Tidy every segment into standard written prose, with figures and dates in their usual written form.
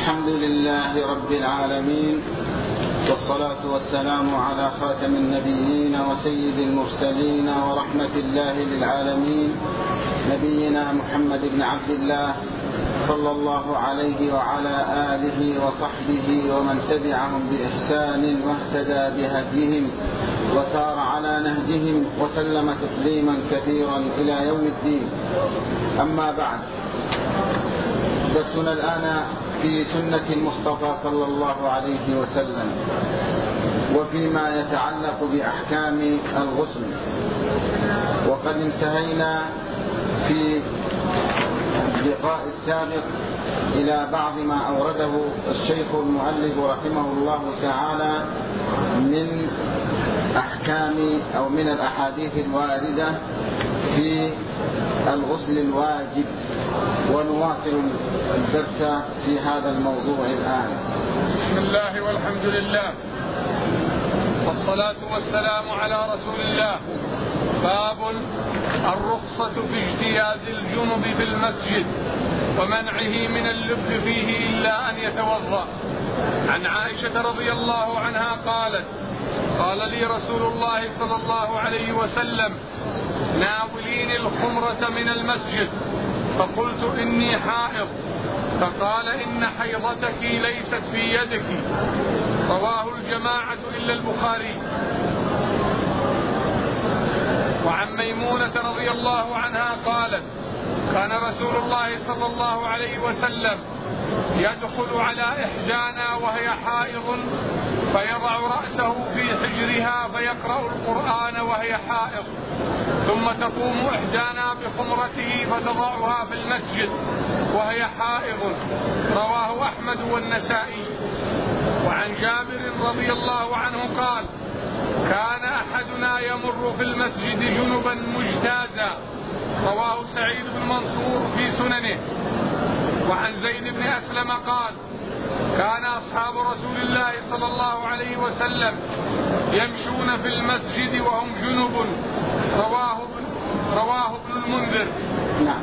الحمد لله رب العالمين، والصلاة والسلام على خاتم النبيين وسيد المرسلين ورحمة الله للعالمين، نبينا محمد بن عبد الله صلى الله عليه وعلى آله وصحبه ومن تبعهم بإحسان واهتدى بهديهم وسار على نهجهم وسلم تسليما كثيرا إلى يوم الدين. أما بعد، درسنا الآن في سنة المصطفى صلى الله عليه وسلم وفيما يتعلق بأحكام الغسل، وقد انتهينا في اللقاء السابق إلى بعض ما أورده الشيخ المؤلف رحمه الله تعالى من أحكام أو من الأحاديث الواردة في الغسل الواجب، ونواصل الدرس في هذا الموضوع الآن. بسم الله والحمد لله والصلاة والسلام على رسول الله. باب الرخصة في اجتياز الجنب في المسجد ومنعه من اللب فيه إلا أن يتوضأ. عن عائشة رضي الله عنها قالت: قال لي رسول الله صلى الله عليه وسلم: ناوليني الخمرة من المسجد، فقلت: إني حائض، فقال: إن حيضتك ليست في يدك. رواه الجماعة إلا البخاري. وعن ميمونة رضي الله عنها قالت: كان رسول الله صلى الله عليه وسلم يدخل على إحدانا وهي حائض فيضع رأسه في حجرها فيقرأ القرآن وهي حائض، ثم تقوم إحدانا بخمرته فتضعها في المسجد وهي حائض. رواه أحمد والنسائي. وعن جابر رضي الله عنه قال: كان أحدنا يمر في المسجد جنبا مجتازا. رواه سعيد بن منصور في سننه. وعن زيد بن أسلم قال: كان أصحاب رسول الله صلى الله عليه وسلم يمشون في المسجد وهم جنب. رواه ابن المنذر. نعم.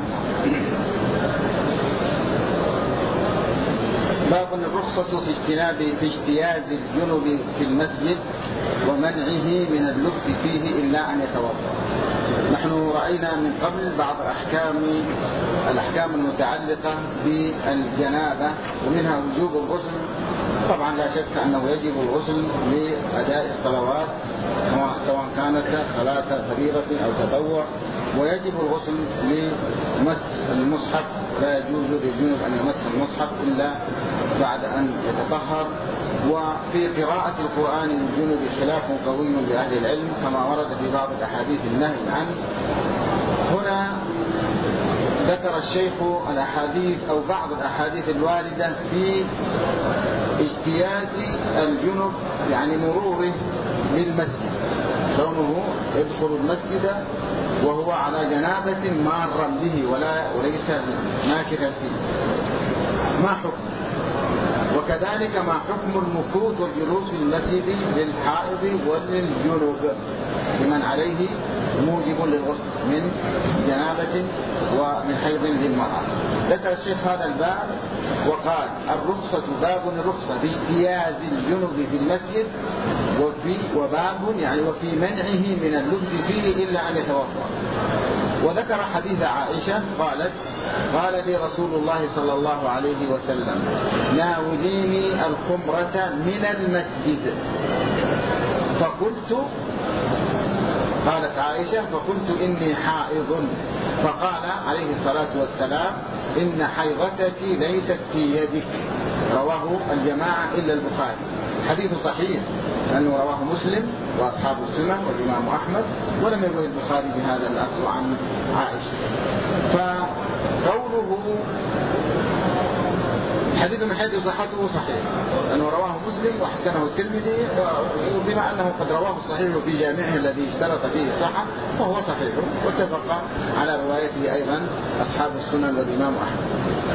باب الرخصة في اجتياز الجنب في المسجد ومنعه من اللب فيه إلا أن يتوضأ. نحن رأينا من قبل بعض الأحكام المتعلقة بالجنابة، ومنها وجوب الغسل. طبعا لا شك أنه يجب الغسل لأداء الصلوات سواء كانت صلاة فريضة أو تطوع، ويجب الغسل لمس المصحف، لا يجوز للجنب أن يمس المصحف إلا بعد أن يتطهر. وفي قراءة القرآن للجنب خلاف قوي لأهل العلم كما ورد في بعض الأحاديث النهي عنه. هنا ذكر الشيخ الأحاديث أو بعض الأحاديث الواردة في اجتياز الجنب، يعني مروره بالمسجد، كونه يدخل المسجد وهو على جنابة مارا به وليس ماكثا فيه. ما حكم؟ وكذلك ما حكم المكوث والجلوس في المسجد للحائض وللجنوب لمن عليه موجب للغسل من جنابة ومن حيض للمرأة. ذكر الشيخ هذا الباب وقال: الرخصة، باب الرخصة باجتياز الجنب في المسجد، وفي منعه من اللبس فيه إلا أن يتوضأ. وذكر حديث عائشة قالت: قال لي رسول الله صلى الله عليه وسلم: ناوليني الخمرة من المسجد، قالت عائشة: فقلت: إني حائض، فقال عليه الصلاة والسلام: إن حيضتك ليست في يدك. رواه الجماعة إلا البخاري. حديث صحيح لأنه رواه مسلم وأصحاب السنن والإمام أحمد، ولم يروي البخاري بهذا اللفظ عن عائشة. فقوله حديث من حيث صحته صحيح لأنه رواه مسلم وحسنه الترمذي، وبما أنه قد رواه الصحيح في جامعه الذي اشترط فيه الصحة فهو صحيح، واتفق على روايته أيضا أصحاب السنن والإمام أحمد.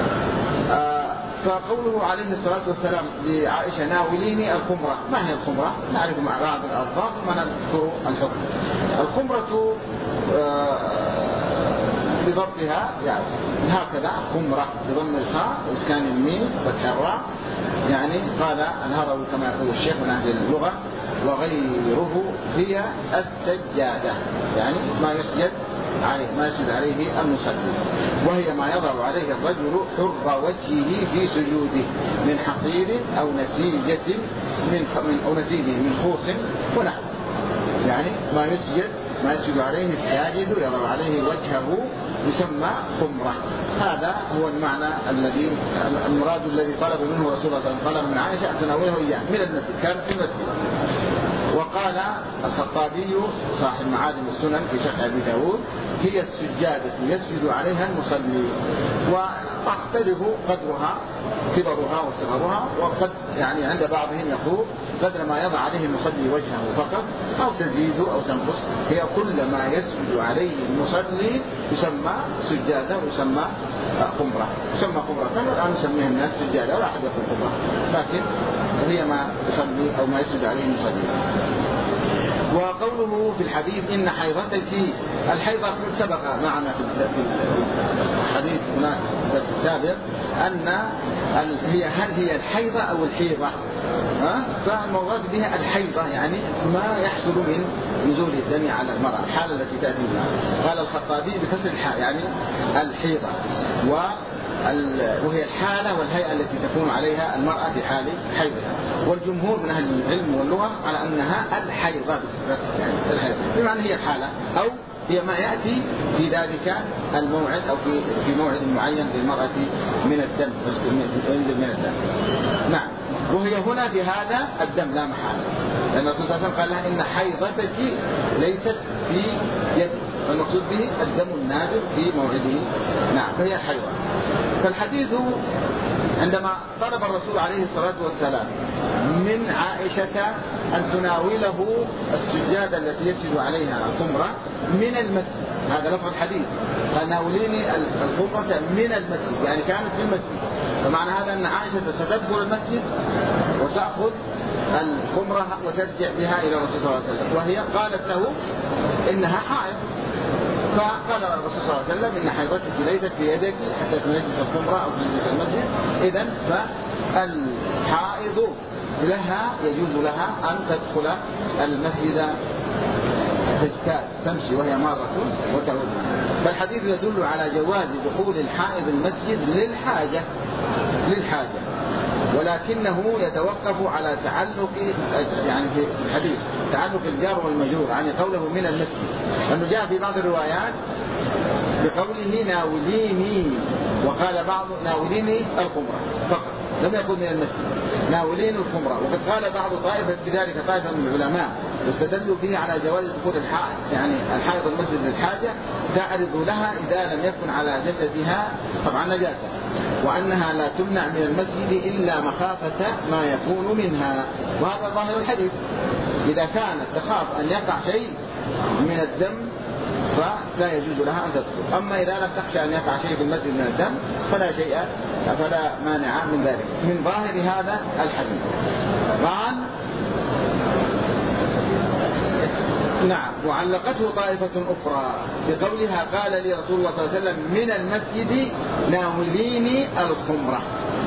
فقوله عليه الصلاة والسلام لعائشة: ناوليني الخمرة. ما هي الخمرة؟ نعرف مع بعض الألفاظ ثم نذكر الحكم. الخمرة بضبطها يعني هكذا خمرة بضم الخاء وإسكان الميم فتح الراء. يعني قال الهروي كما يقول الشيخ من أهل اللغة وغيره هي السجادة، يعني ما يسجد عليه المصلي، وهي ما يضع عليه الرجل حر وجهه في سجوده من حصير أو نسيجة من خوص ونحو، يعني ما يسجد عليه الساجد يضع عليه وجهه يسمى خمرة. هذا هو المعنى المراد الذي طلب منه رسول الله صلى الله عليه وسلم، طلب من عائشة أن تناوله إياه من المسجد، كانت في المسجد. وقال الخطابي صاحب معالم السنن في شرح أبي داود هي السجادة يسجد عليها المصلي، وتختلف قدرها كبرها وصغرها، وقد يعني عند بعضهم يقول قدر ما يضع عليه المصلي وجهه فقط أو تزيد أو تنقص، هي كل ما يسجد عليه المصلي يسمى سجادة ويسمى خمرة، يسمى خمرة، والآن يسميها الناس سجادة ولا أحد يقول خمرة، لكن هي ما يصلي أو ما يسجد عليه المصلي. وقوله في الحديث إن حيضتك، الحيضة سبق معنا في الحديث هناك في السابق أن هل هي الحيضة أو الحيضة، فالمراد بها الحيضة يعني ما يحصل من نزول الدم على المرأة، الحالة التي تأتي بها. قال الخطابي بكسر الحاء يعني الحيضة، وهي الحالة والهيئة التي تكون عليها المرأة في حال حيضها. والجمهور من أهل العلم واللغة على أنها الحيضة، يعني الحيضة بمعنى هي الحالة أو هي ما يأتي في ذلك الموعد أو في موعد معين للمرأة من الدم، من الدم. نعم، وهي هنا بهذا الدم لا محالة، لأن الرسول صلى الله عليه وسلم قال لها إن حيضتك ليست في يدك، المقصود به الدم النازل في موعده. نعم، فهي الحيضة. فالحديث عندما طلب الرسول عليه الصلاة والسلام من عائشة أن تناوله السجادة التي يسجد عليها الخمرة من المسجد، هذا لفظ الحديث، قال ناوليني الخمرة من المسجد، يعني كانت في المسجد، فمعنى هذا أن عائشة ستدخل المسجد وتأخذ الخمرة وترجع بها إلى الرسول صلى الله عليه وسلم، وهي قالت له إنها حائض، فقال الرسول صلى الله عليه وسلم إن حيضتك ليست في يدك حتى تنجس الخمرة أو تنجس المسجد، إذن فالحائض لها يجوز لها أن تدخل المسجد تجتاز تمشي وهي مارة وتعود. فالحديث يدل على جواز دخول الحائض المسجد للحاجة، ولكنه يتوقف على تعلق يعني في الحديث تعلق الجار والمجرور عن قوله من المسجد، لأنه جاء في بعض الروايات بقوله ناوليني، وقال بعض ناوليني الخمرة فقط، لم يقل من المسجد ناولين الخمرة. وقد قال بعض طائفة بذلك طائفة من العلماء واستدلوا به على جواز دخول الحائض، يعني الحائض المسجد للحاجة تعرض لها إذا لم يكن على جسدها طبعا نجاسة، وأنها لا تمنع من المسجد إلا مخافة ما يكون منها، وهذا ظاهر الحديث، إذا كانت تخاف أن يقع شيء من الدم فلا يجوز لها أن تدخل، أما إذا لم تخشى أن يقع شيء في المسجد من الدم فلا مانع من ذلك من ظاهر هذا الحديث. قال نعم، وعلقته طائفة أخرى بقولها قال لي رسول الله صلى الله عليه وسلم من المسجد ناوليني الخمرة.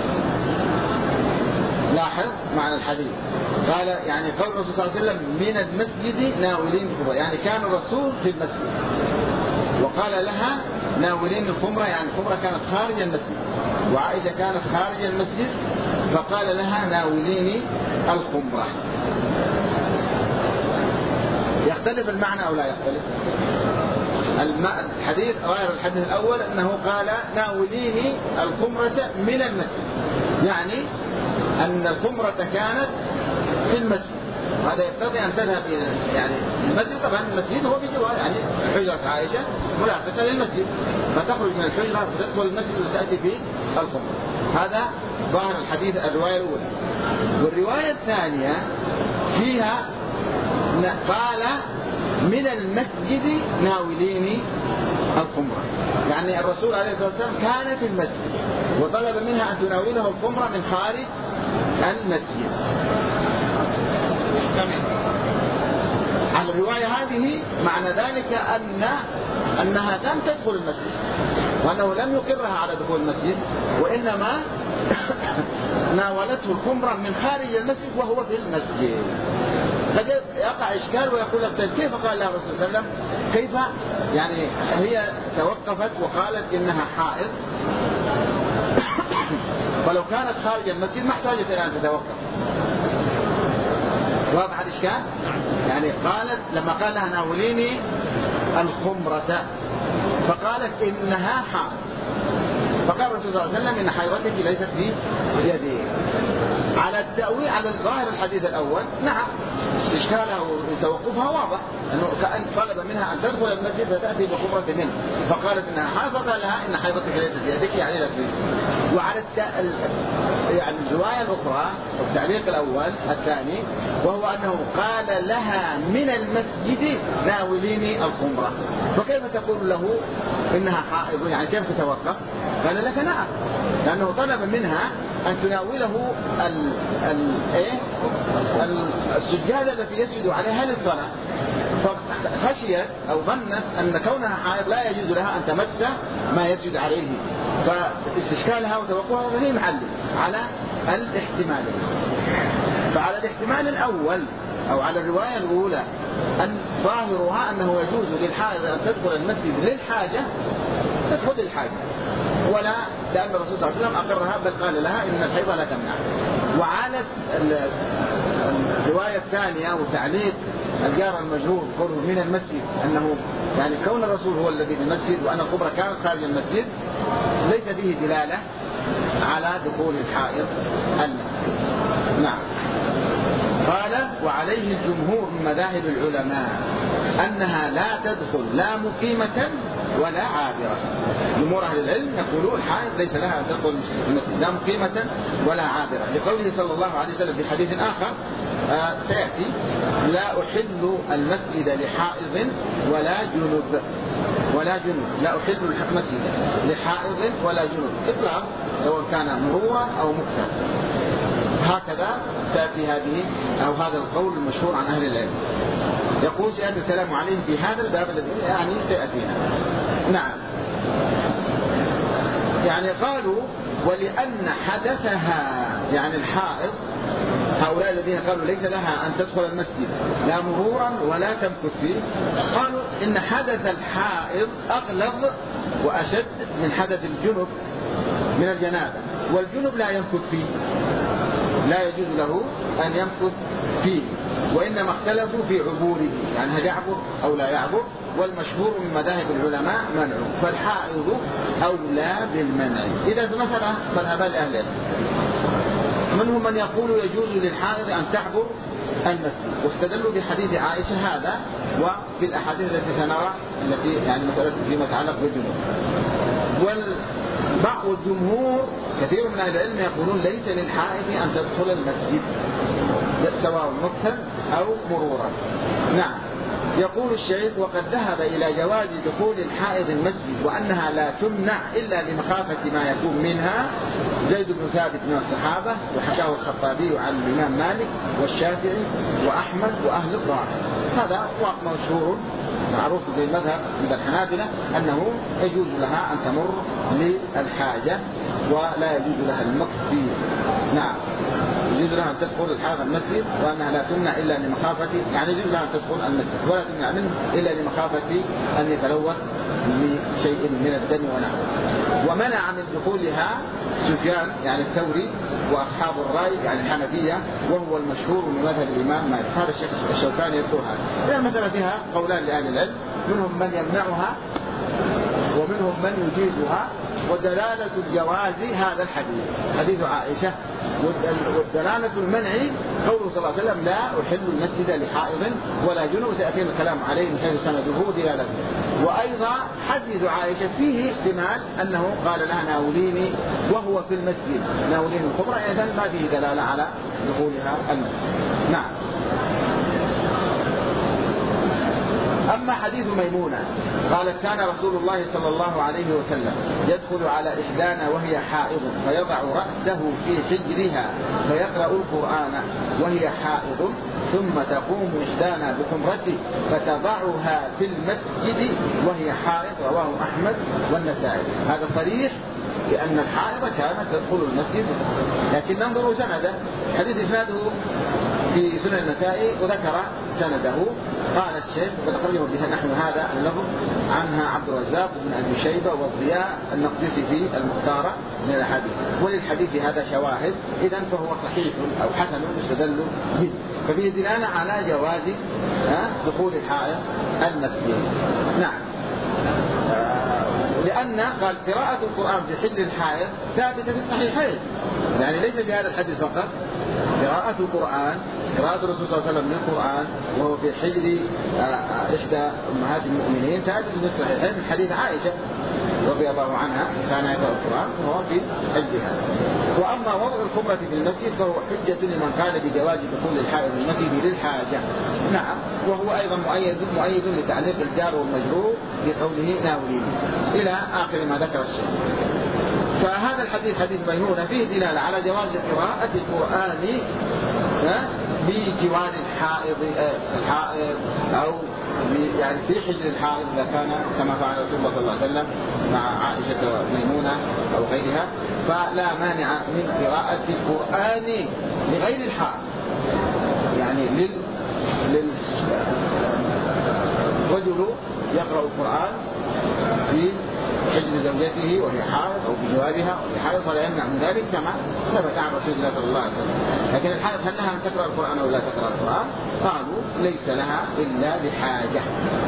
لاحظ معنى الحديث، قال يعني قول الرسول صلى الله عليه وسلم من المسجد ناولين الخمرة، يعني كان الرسول في المسجد وقال لها ناولين الخمرة، يعني الخمرة كانت خارج المسجد وعائشة كانت خارج المسجد، فقال لها ناوليني الخمرة. يختلف المعنى أو لا يختلف؟ الحديث غير الحديث الأول أنه قال ناوليني الخمرة من المسجد، يعني أن الخمرة كانت في المسجد، هذا يقتضي أن تذهب إلى يعني المسجد، طبعا المسجد هو بجوار يعني حجرة عائشة ملاصقة للمسجد، فتخرج من الحجرة وتدخل المسجد وتأتي فيه الخمرة. هذا ظاهر الحديث الرواية الأولى. والرواية الثانية فيها قال من المسجد ناوليني الخمرة، يعني الرسول عليه الصلاة والسلام كان في المسجد وطلب منها أن تناوله الخمرة من خارج المسجد. على الرواية هذه معنى ذلك أنها لم تدخل المسجد، وأنه لم يقرها على دخول المسجد، وإنما ناولته الخمرة من خارج المسجد وهو في المسجد. قد يقع إشكال ويقول لك كيف قال لها الرسول صلى الله عليه وسلم؟ كيف يعني هي توقفت وقالت إنها حائض، ولو كانت خارج المسجد ما احتاجت إلى أن تتوقف. واضح الإشكال؟ يعني قالت لما قال لها ناوليني الخمرة فقالت إنها حائض، فقال الرسول صلى الله عليه وسلم إن حيضتك ليست في يدي. على التأويل على الظاهر الحديث الأول نعم إشكالها وتوقفها واضح، أنه كأن طلب منها أن تدخل المسجد فتأتي بخمرة منه، فقالت إنها حائض فقال لها إن حيضتك ليست في يدك يعني لا في. وعلى يعني الرواية الأخرى والتعليق الأول الثاني وهو أنه قال لها من المسجد ناوليني الخمرة، فكيف تقول له إنها حائض يعني كيف تتوقف؟ قال لك نعم، لأنه طلب منها أن تناوله السجادة التي يسجد عليها للصلاة، فخشيت أو ظنت أن كونها حائض لا يجوز لها أن تمس ما يسجد عليه، فاستشكالها وتوقفها وهي محل على الاحتمالين. فعلى الاحتمال الأول أو على الرواية الأولى أن ظاهرها أنه يجوز للحائض أن تدخل المسجد للحاجة تدخل للحاجة، ولا لأن الرسول صلى الله عليه وسلم أقرها بل قال لها إن الحيض لا تمنع. وعلى الرواية الثانية وتعليق الجار المجهول قوله من المسجد أنه يعني كون الرسول هو الذي في المسجد وأن الخمرة كانت خارج المسجد ليس به دلالة على دخول الحائض المسجد. نعم. قال وعليه الجمهور من مذاهب العلماء أنها لا تدخل لا مقيمة ولا عابرة. جمهور أهل العلم يقولون الحائض ليس لها أن تدخل المسجد لا مقيمة ولا عابرة، لقوله صلى الله عليه وسلم في حديث آخر سيأتي لا أحل المسجد لحائض ولا جنوب لا أحل المسجد لحائض ولا جنوب إطلاق سواء كان مرورا أو مكتا. هكذا تأتي هذه أو هذا القول المشهور عن أهل العلم. يقول سيأتي الكلام عليه في هذا الباب الذي يعني سيأتينا. نعم. يعني قالوا ولأن حدثها يعني الحائض هؤلاء الذين قالوا ليس لها أن تدخل المسجد لا مرورا ولا تمكث فيه، قالوا إن حدث الحائض أغلظ وأشد من حدث الجنب من الجنابة، والجنب لا يمكث فيه لا يجوز له أن يمكث فيه، وإنما اختلفوا في عبوره يعني هل يعبر أو لا يعبر، والمشهور من مذاهب العلماء منعه، فالحائض أولى بالمنع. إذا مثلا مذهبان أهل العلم منهم من يقول يجوز للحائض أن تعبر المسجد واستدلوا بحديث عائشة هذا وفي الأحاديث التي سنرى التي يعني مسألة فيما يتعلق بالجنوب. والبعض الجمهور كثير من أهل العلم يقولون ليس للحائض أن تدخل المسجد سواء مكثا أو مرورا. نعم. يقول الشيخ وقد ذهب إلى جواز دخول الحائض المسجد وأنها لا تمنع إلا لمخافة ما يكون منها زيد بن ثابت من الصحابة، وحكاه الخطابي عن الإمام مالك والشافعي وأحمد وأهل الظاهر. هذا مشهور معروف في المذهب عند الحنابلة أنه يجوز لها أن تمر للحاجة ولا يجوز لها المكث فيه. نعم. يجوز لها أن تدخل الحائض المسجد وأنها لا تمنع إلا لمخافة يعني يجوز لها أن تدخل المسجد ولا تمنع منه إلا لمخافة أن يتلوث بشيء من الدم ونحوه. ومنع من دخولها سفيان يعني الثوري وأصحاب الرأي يعني الحنفية وهو المشهور من مذهب الإمام مالك. هذا الشيخ الشوكاني يذكر هذا. المسألة فيها قولان لأهل العلم، منهم من يمنعها ومنهم من يجيزها، ودلالة الجواز هذا الحديث حديث عائشة، والدلالة المنع قوله صلى الله عليه وسلم لا أحل المسجد لحائض ولا جنوب، سيأتينا الكلام عليه من حيث سنده دلالته. وأيضا حديث عائشة فيه احتمال أنه قال لها ناوليني وهو في المسجد ناوليني الخمرة، إذن ما فيه دلالة على دخولها المسجد. نعم. أما حديث ميمونة قالت كان رسول الله صلى الله عليه وسلم يدخل على إحدانا وهي حائض فيضع رأسه في حجرها فيقرأ القرآن وهي حائض ثم تقوم إحدانا بحمرته فتضعها في المسجد وهي حائض. رواه أحمد والنسائي. هذا صريح لأن الحائض كانت تدخل المسجد. لكن ننظر سنده. حديث إسناده في سنن النسائي وذكر سنده. قال الشيخ قد أخرجه بها نحو هذا اللفظ عنها عبد الرزاق بن أبي شيبة والضياء المقدسي في المختارة من الأحاديث. وللحديث هذا شواهد، إذن فهو صحيح أو حسن يستدل به. ففيه دلالة على جواز دخول الحائض المسجد. نعم. لأن قال قراءة القرآن في حجر الحائض ثابتة في الصحيحين، يعني ليس في هذا الحديث فقط. قراءة القرآن، قراءة الرسول صلى الله عليه وسلم من القرآن وهو في حجر إحدى أمهات المؤمنين ثابت في الصحيحين من حديث عائشة رضي الله عنها كان يقرأ القرآن وهو في حجرها. وأما وضع الخمرة في المسجد فهو حجة لمن قال بجواز دخول الحائض المسجد للحاجة. نعم. وهو أيضا مؤيد لتعليق الجار والمجرور بقوله ناولين إلى آخر ما ذكر الشيخ. فهذا الحديث حديث ميمونة فيه دلالة على جواز قراءة القرآن بجوار الحائض أو يعني في حجر الحائض إذا كان كما فعل رسول الله صلى الله عليه وسلم مع عائشة وميمونة أو غيرها، فلا مانع من قراءة القرآن لغير الحائض. يعني للرجل يقرأ القرآن في حجر زوجته وهي حائض أو بجوارها وهي حائض فلا يمنع من ذلك كما ثبت عن رسول الله صلى الله عليه وسلم. لكن الحائض هل لها أن تقرأ القرآن أو لا تقرأ القرآن؟ قالوا ليس لها إلا لحاجة.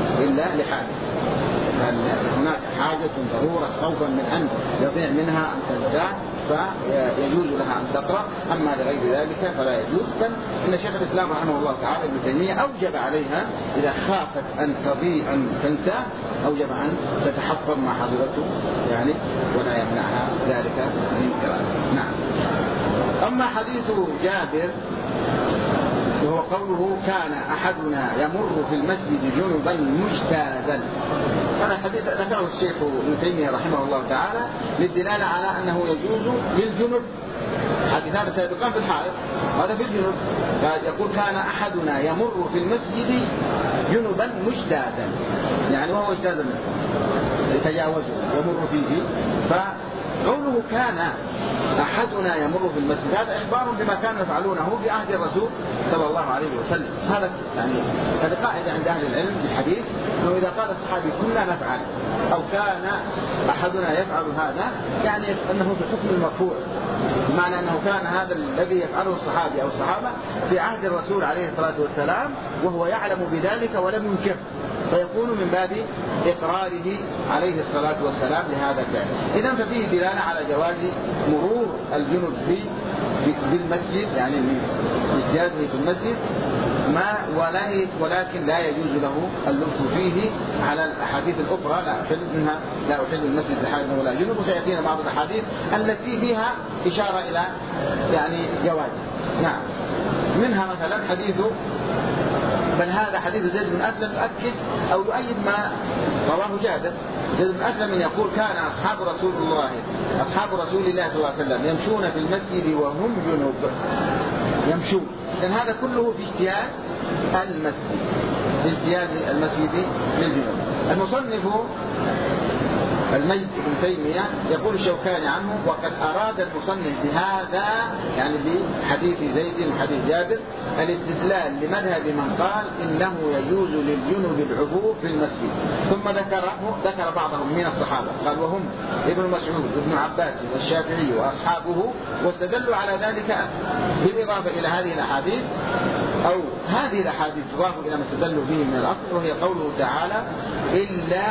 هناك حاجة ضرورة خوفا من أن يضيع منها أن تنساه فيجوز لها أن تقرأ. أما لغير ذلك فلا يجوز. بل إن شيخ الإسلام رحمه الله تعالى ابن تيمية أوجب عليها إذا خافت أن تضيع أن تنساه أوجب أن تتحفظ ما حضرته يعني ولا يمنعها ذلك من قراءته. نعم. أما حديث جابر وهو قوله كان أحدنا يمر في المسجد جنبا مجتازا، هذا حديث ذكره الشيخ ابن تيمية رحمه الله تعالى للدلالة على أنه يجوز للجنب. حديثان سابقان في الحائض هذا في الجنب. يقول كان أحدنا يمر في المسجد جنبا مجتازا، يعني وهو اجتازا يتجاوزه يمر فيه. فقوله كان أحدنا يمر في المسجد هذا إخبار بما كانوا يفعلونه في عهد الرسول صلى الله عليه وسلم. هذا يعني هذه قاعدة عند أهل العلم بالحديث أنه إذا قال الصحابي كنا نفعل أو كان أحدنا يفعل هذا يعني أنه في حكم المرفوع، بمعنى أنه كان هذا الذي يفعله الصحابي أو الصحابة في عهد الرسول عليه الصلاة والسلام وهو يعلم بذلك ولم ينكر، فيكون من باب إقراره عليه الصلاة والسلام لهذا الفعل. إذن ففيه دلالة على جواز مرور الجنب بالمسجد يعني اجتيازه في المسجد ولكن لا يجوز له اللبس فيه على الأحاديث الأخرى لا أحل المسجد لحائض ولا جنب. وسيأتينا بعض الأحاديث التي فيها إشارة إلى يعني جواز. نعم. منها مثلا حديث بل هذا حديث زيد بن أسلم يؤكد أو يؤيد ما رواه جابر. زيد بن أسلم يقول كان أصحاب رسول الله صلى الله عليه وسلم يمشون في المسجد وهم جنوب يمشون. لأن هذا كله في اجتياز المسجد للجنوب. المصنف المجد بن تيمية يقول الشوكاني عنه وقد أراد المصنف بهذا يعني بحديث زيد وحديث جابر الاستدلال لمذهب من قال إنه يجوز للجنب العبور في المسجد. ثم ذكر بعضهم من الصحابة قال وهم ابن مسعود وابن عباس والشافعي وأصحابه، واستدلوا على ذلك بالإضافة إلى هذه الأحاديث أو هذه الأحاديث تضاف إلى ما استدلوا به من الأصل، وهي قوله تعالى إلا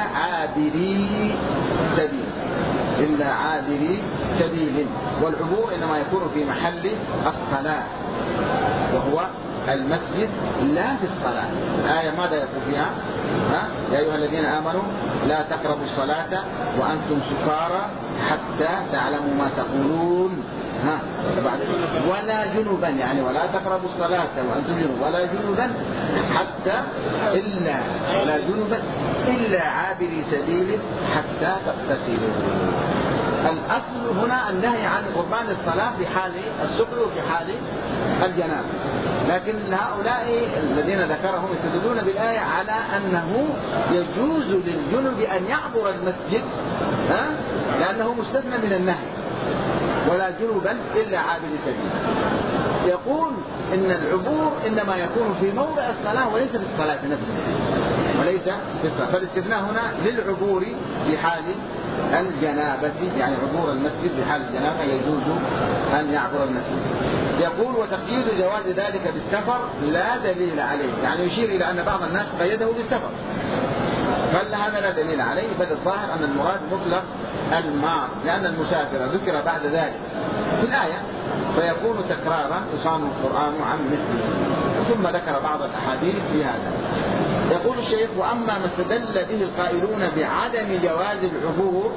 عابري سبيل. والعبور إنما يكون في محل الصلاة وهو المسجد لا في الصلاة. الآية ماذا يقول فيها؟ يا أيها الذين آمنوا لا تقربوا الصلاة وأنتم سكارى حتى تعلموا ما تقولون ولا جنبا، يعني ولا تقربوا الصلاة وأنتم جنوب، ولا جنبا حتى ولا جنبا إلا عابري سبيل حتى تغتسلوا. الأصل هنا النهي عن قربان الصلاة في حال السكر وفي حال الجنابة، لكن هؤلاء الذين ذكرهم يستدلون بالآية على أنه يجوز للجنب أن يعبر المسجد لأنه مستثنى من النهي، ولا جنبا إلا عابر سبيل. يقول إن العبور إنما يكون في موضع الصلاة وليس في الصلاة نفسها، وليس في الصلاة، فالاستثناء هنا للعبور في حال الجنابة، يعني عبور المسجد في حال الجنابة يجوز أن يعبر المسجد. يقول وتقييد جواز ذلك بالسفر لا دليل عليه، يعني يشير إلى أن بعض الناس قيده بالسفر، بل هذا لا دليل عليه، بل الظاهر أن المراد مطلق المار، لأن المسافر ذكر بعد ذلك في الآية فيكون تكرارا يصان القرآن عن مثله. ثم ذكر بعض الأحاديث في هذا. يقول الشيخ وأما ما استدل به القائلون بعدم جواز العبور،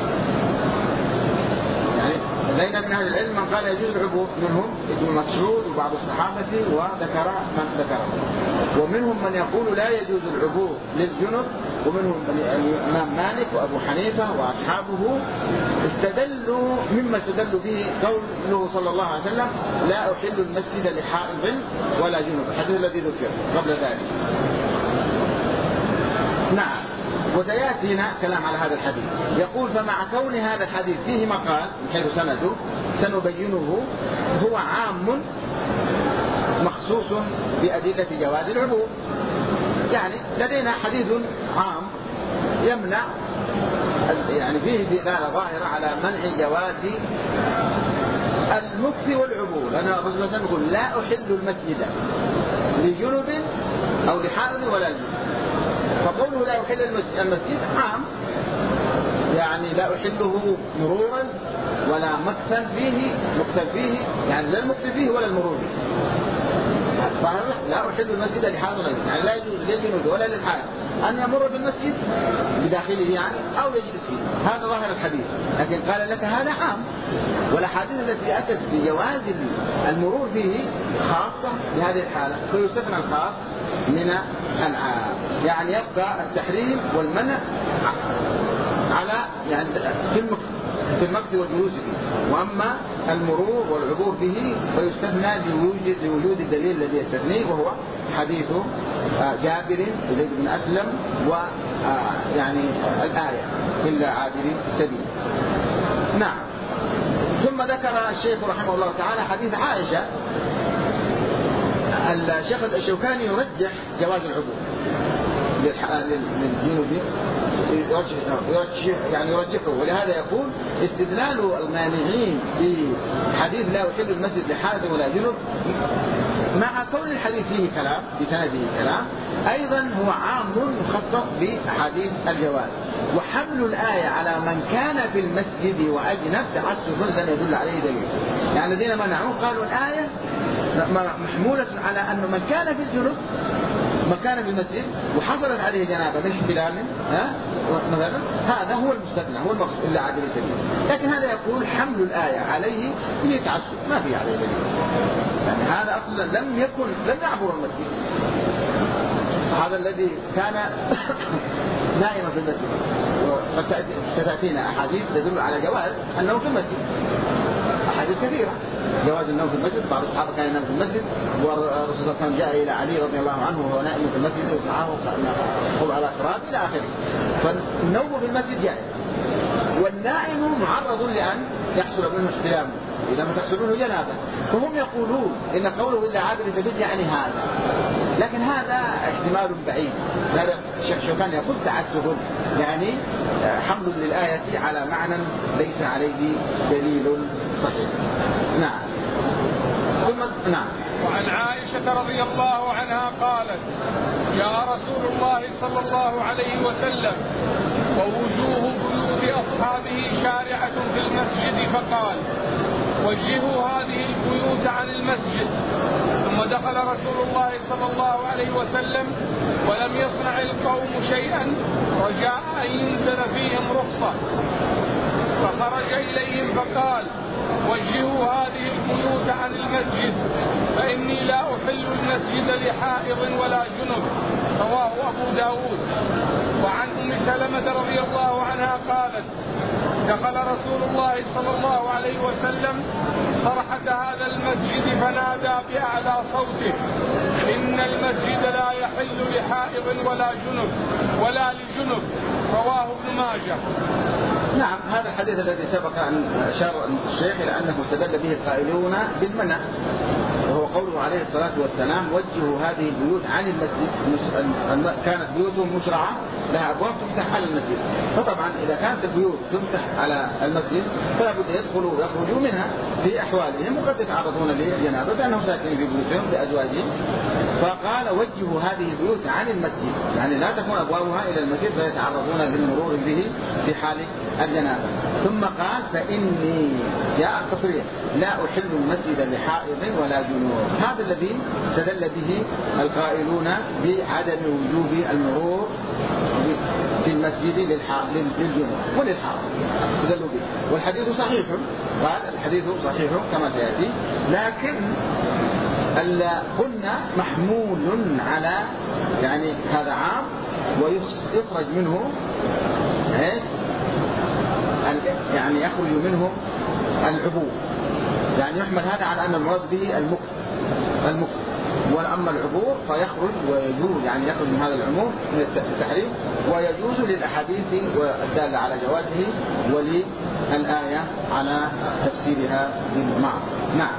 يعني لدينا من أهل العلم من قال يجوز العبور، منهم ابن مسعود وبعض الصحابة وذكر من ذكره، ومنهم من يقول لا يجوز العبور للجنب، ومنهم الإمام مالك وأبو حنيفة وأصحابه استدلوا مما استدلوا به قوله صلى الله عليه وسلم لا أحل المسجد لحائض ولا جنب، الحديث الذي ذكر قبل ذلك. نعم، وسيأتينا كلام على هذا الحديث. يقول فمع كون هذا الحديث فيه مقال من حيث سنده سنبينه، هو عام مخصوص بأدلة جواز العبور، يعني لدينا حديث عام يمنع، يعني فيه دلالة ظاهرة على منع جواز المكث والعبور، لأن الرسول صلى الله عليه وسلم يقول لا أحل المسجد لجنب أو لحائض ولا جنب، فقوله لا أحل المسجد عام، يعني لا أحله مرورا ولا مكثا فيه، يعني لا المكث فيه ولا المرور فيه. لا أحل المسجد لحائض ولا جنب، يعني لا يجوز للجنوب ولا للحائض أن يمر بالمسجد بداخله يعني أو يجلس فيه، هذا ظاهر الحديث. لكن قال لك هذا عام، والأحاديث التي أتت بجواز المرور فيه خاصة بهذه الحالة، فيستثنى الخاص من العام، يعني يبقى التحريم والمنع على يعني في المكث والجلوس فيه، وأما المرور والعبور به فيستثنى لوجود الدليل الذي يستثنيه، وهو حديث جابر وزيد بن أسلم ويعني الآية إلا عابر سبيل. نعم. ثم ذكر الشيخ رحمه الله تعالى حديث عائشة. الشيخ الشوكاني يرجح جواز العبور للجنوب، يعني يرجحه، ولهذا يقول استدلال المانعين بحديث لا يحل المسجد لحائض ولا جنب مع كون الحديث فيه كلام بسنده كلام، أيضا هو عام مخصص بأحاديث الجواز، وحمل الآية على من كان في المسجد وأجنب تعسف لن يدل عليه دليل. يعني الذين منعوه قالوا الآية محمولة على أن من كان في الجنوب مكان في المسجد وحصلت عليه جنابة من احتلام مثلا، هذا هو المستثنى، هو المقصود إلا عابر سبيل. لكن هذا يقول حمل الآية عليه ليتعسف، ما في عليه دليل، يعني هذا أصلا لم يعبر المسجد، هذا الذي كان نائما في المسجد. وقد ستأتينا أحاديث تدل على جواز أنه في المسجد، أحاديث كثيرة جواز النوم في المسجد، بعض الصحابة كان ينام في المسجد، والرسول صلى الله عليه وسلم جاء إلى علي رضي الله عنه وهو نائم في المسجد وسعاه قم على قراب إلى آخره. فالنوم في المسجد جائز، والنائم معرض لأن يحصل منه احتلام إذا ما تحصل منه جنابة، فهم يقولون إن قوله إلا عابر سبيل يعني هذا، لكن هذا احتمال بعيد. هذا الشيخ شوكاني يقول تعسف، يعني حمل للآية على معنى ليس عليه دليل صحيح. نعم. ثم نعم. وعن عائشة رضي الله عنها قالت جاء رسول الله صلى الله عليه وسلم ووجوه بيوت أصحابه شارعة في المسجد فقال وجهوا هذه البيوت عن المسجد. ثم دخل رسول الله صلى الله عليه وسلم ولم يصنع القوم شيئا رجاء أن ينزل فيهم رخصة، فخرج إليهم فقال وجهوا هذه البيوت عن المسجد فإني لا أحل المسجد لحائض ولا جنب. رواه أبو داود. وعن أم سلمة رضي الله عنها قالت دخل رسول الله صلى الله عليه وسلم صرحة هذا المسجد فنادى بأعلى صوته إن المسجد لا يحل لحائض ولا لجنب. رواه ابن ماجه. نعم، هذا الحديث الذي سبق أن أشار الشيخ إلى أنه استدل به القائلون بالمنع، وهو قوله عليه الصلاة والسلام وجهوا هذه البيوت عن المسجد. كانت بيوتهم مشرعة لها أبواب تفتح على المسجد، فطبعا إذا كانت البيوت تفتح على المسجد فلا بد يدخلوا ويخرجوا منها في أحوالهم، وقد يتعرضون للجنابة بأنهم ساكنين في بيوتهم بأزواجهم. فقال وجهوا هذه البيوت عن المسجد، يعني لا تكون أبوابها إلى المسجد فيتعرضون للمرور به في حال الجنابة. ثم قال فإني جاء التصريح لا أحل المسجد لحائض ولا جنوب. هذا الذي استدل به القائلون بعدم وجوب المرور في المسجد للجنوب وللحائض استدلوا به، والحديث صحيح. قال الحديث صحيح كما سيأتي، لكن قلنا محمول على يعني هذا عام ويخرج منه ايش؟ يعني يخرج منه العبور، يعني يحمل هذا على أن المراد به المكث. وأما العبور فيخرج ويجوز، يعني يخرج من هذا العموم من التحريم ويجوز للأحاديث والدالة على جوازه وللآية على تفسيرها بالمعنى. نعم.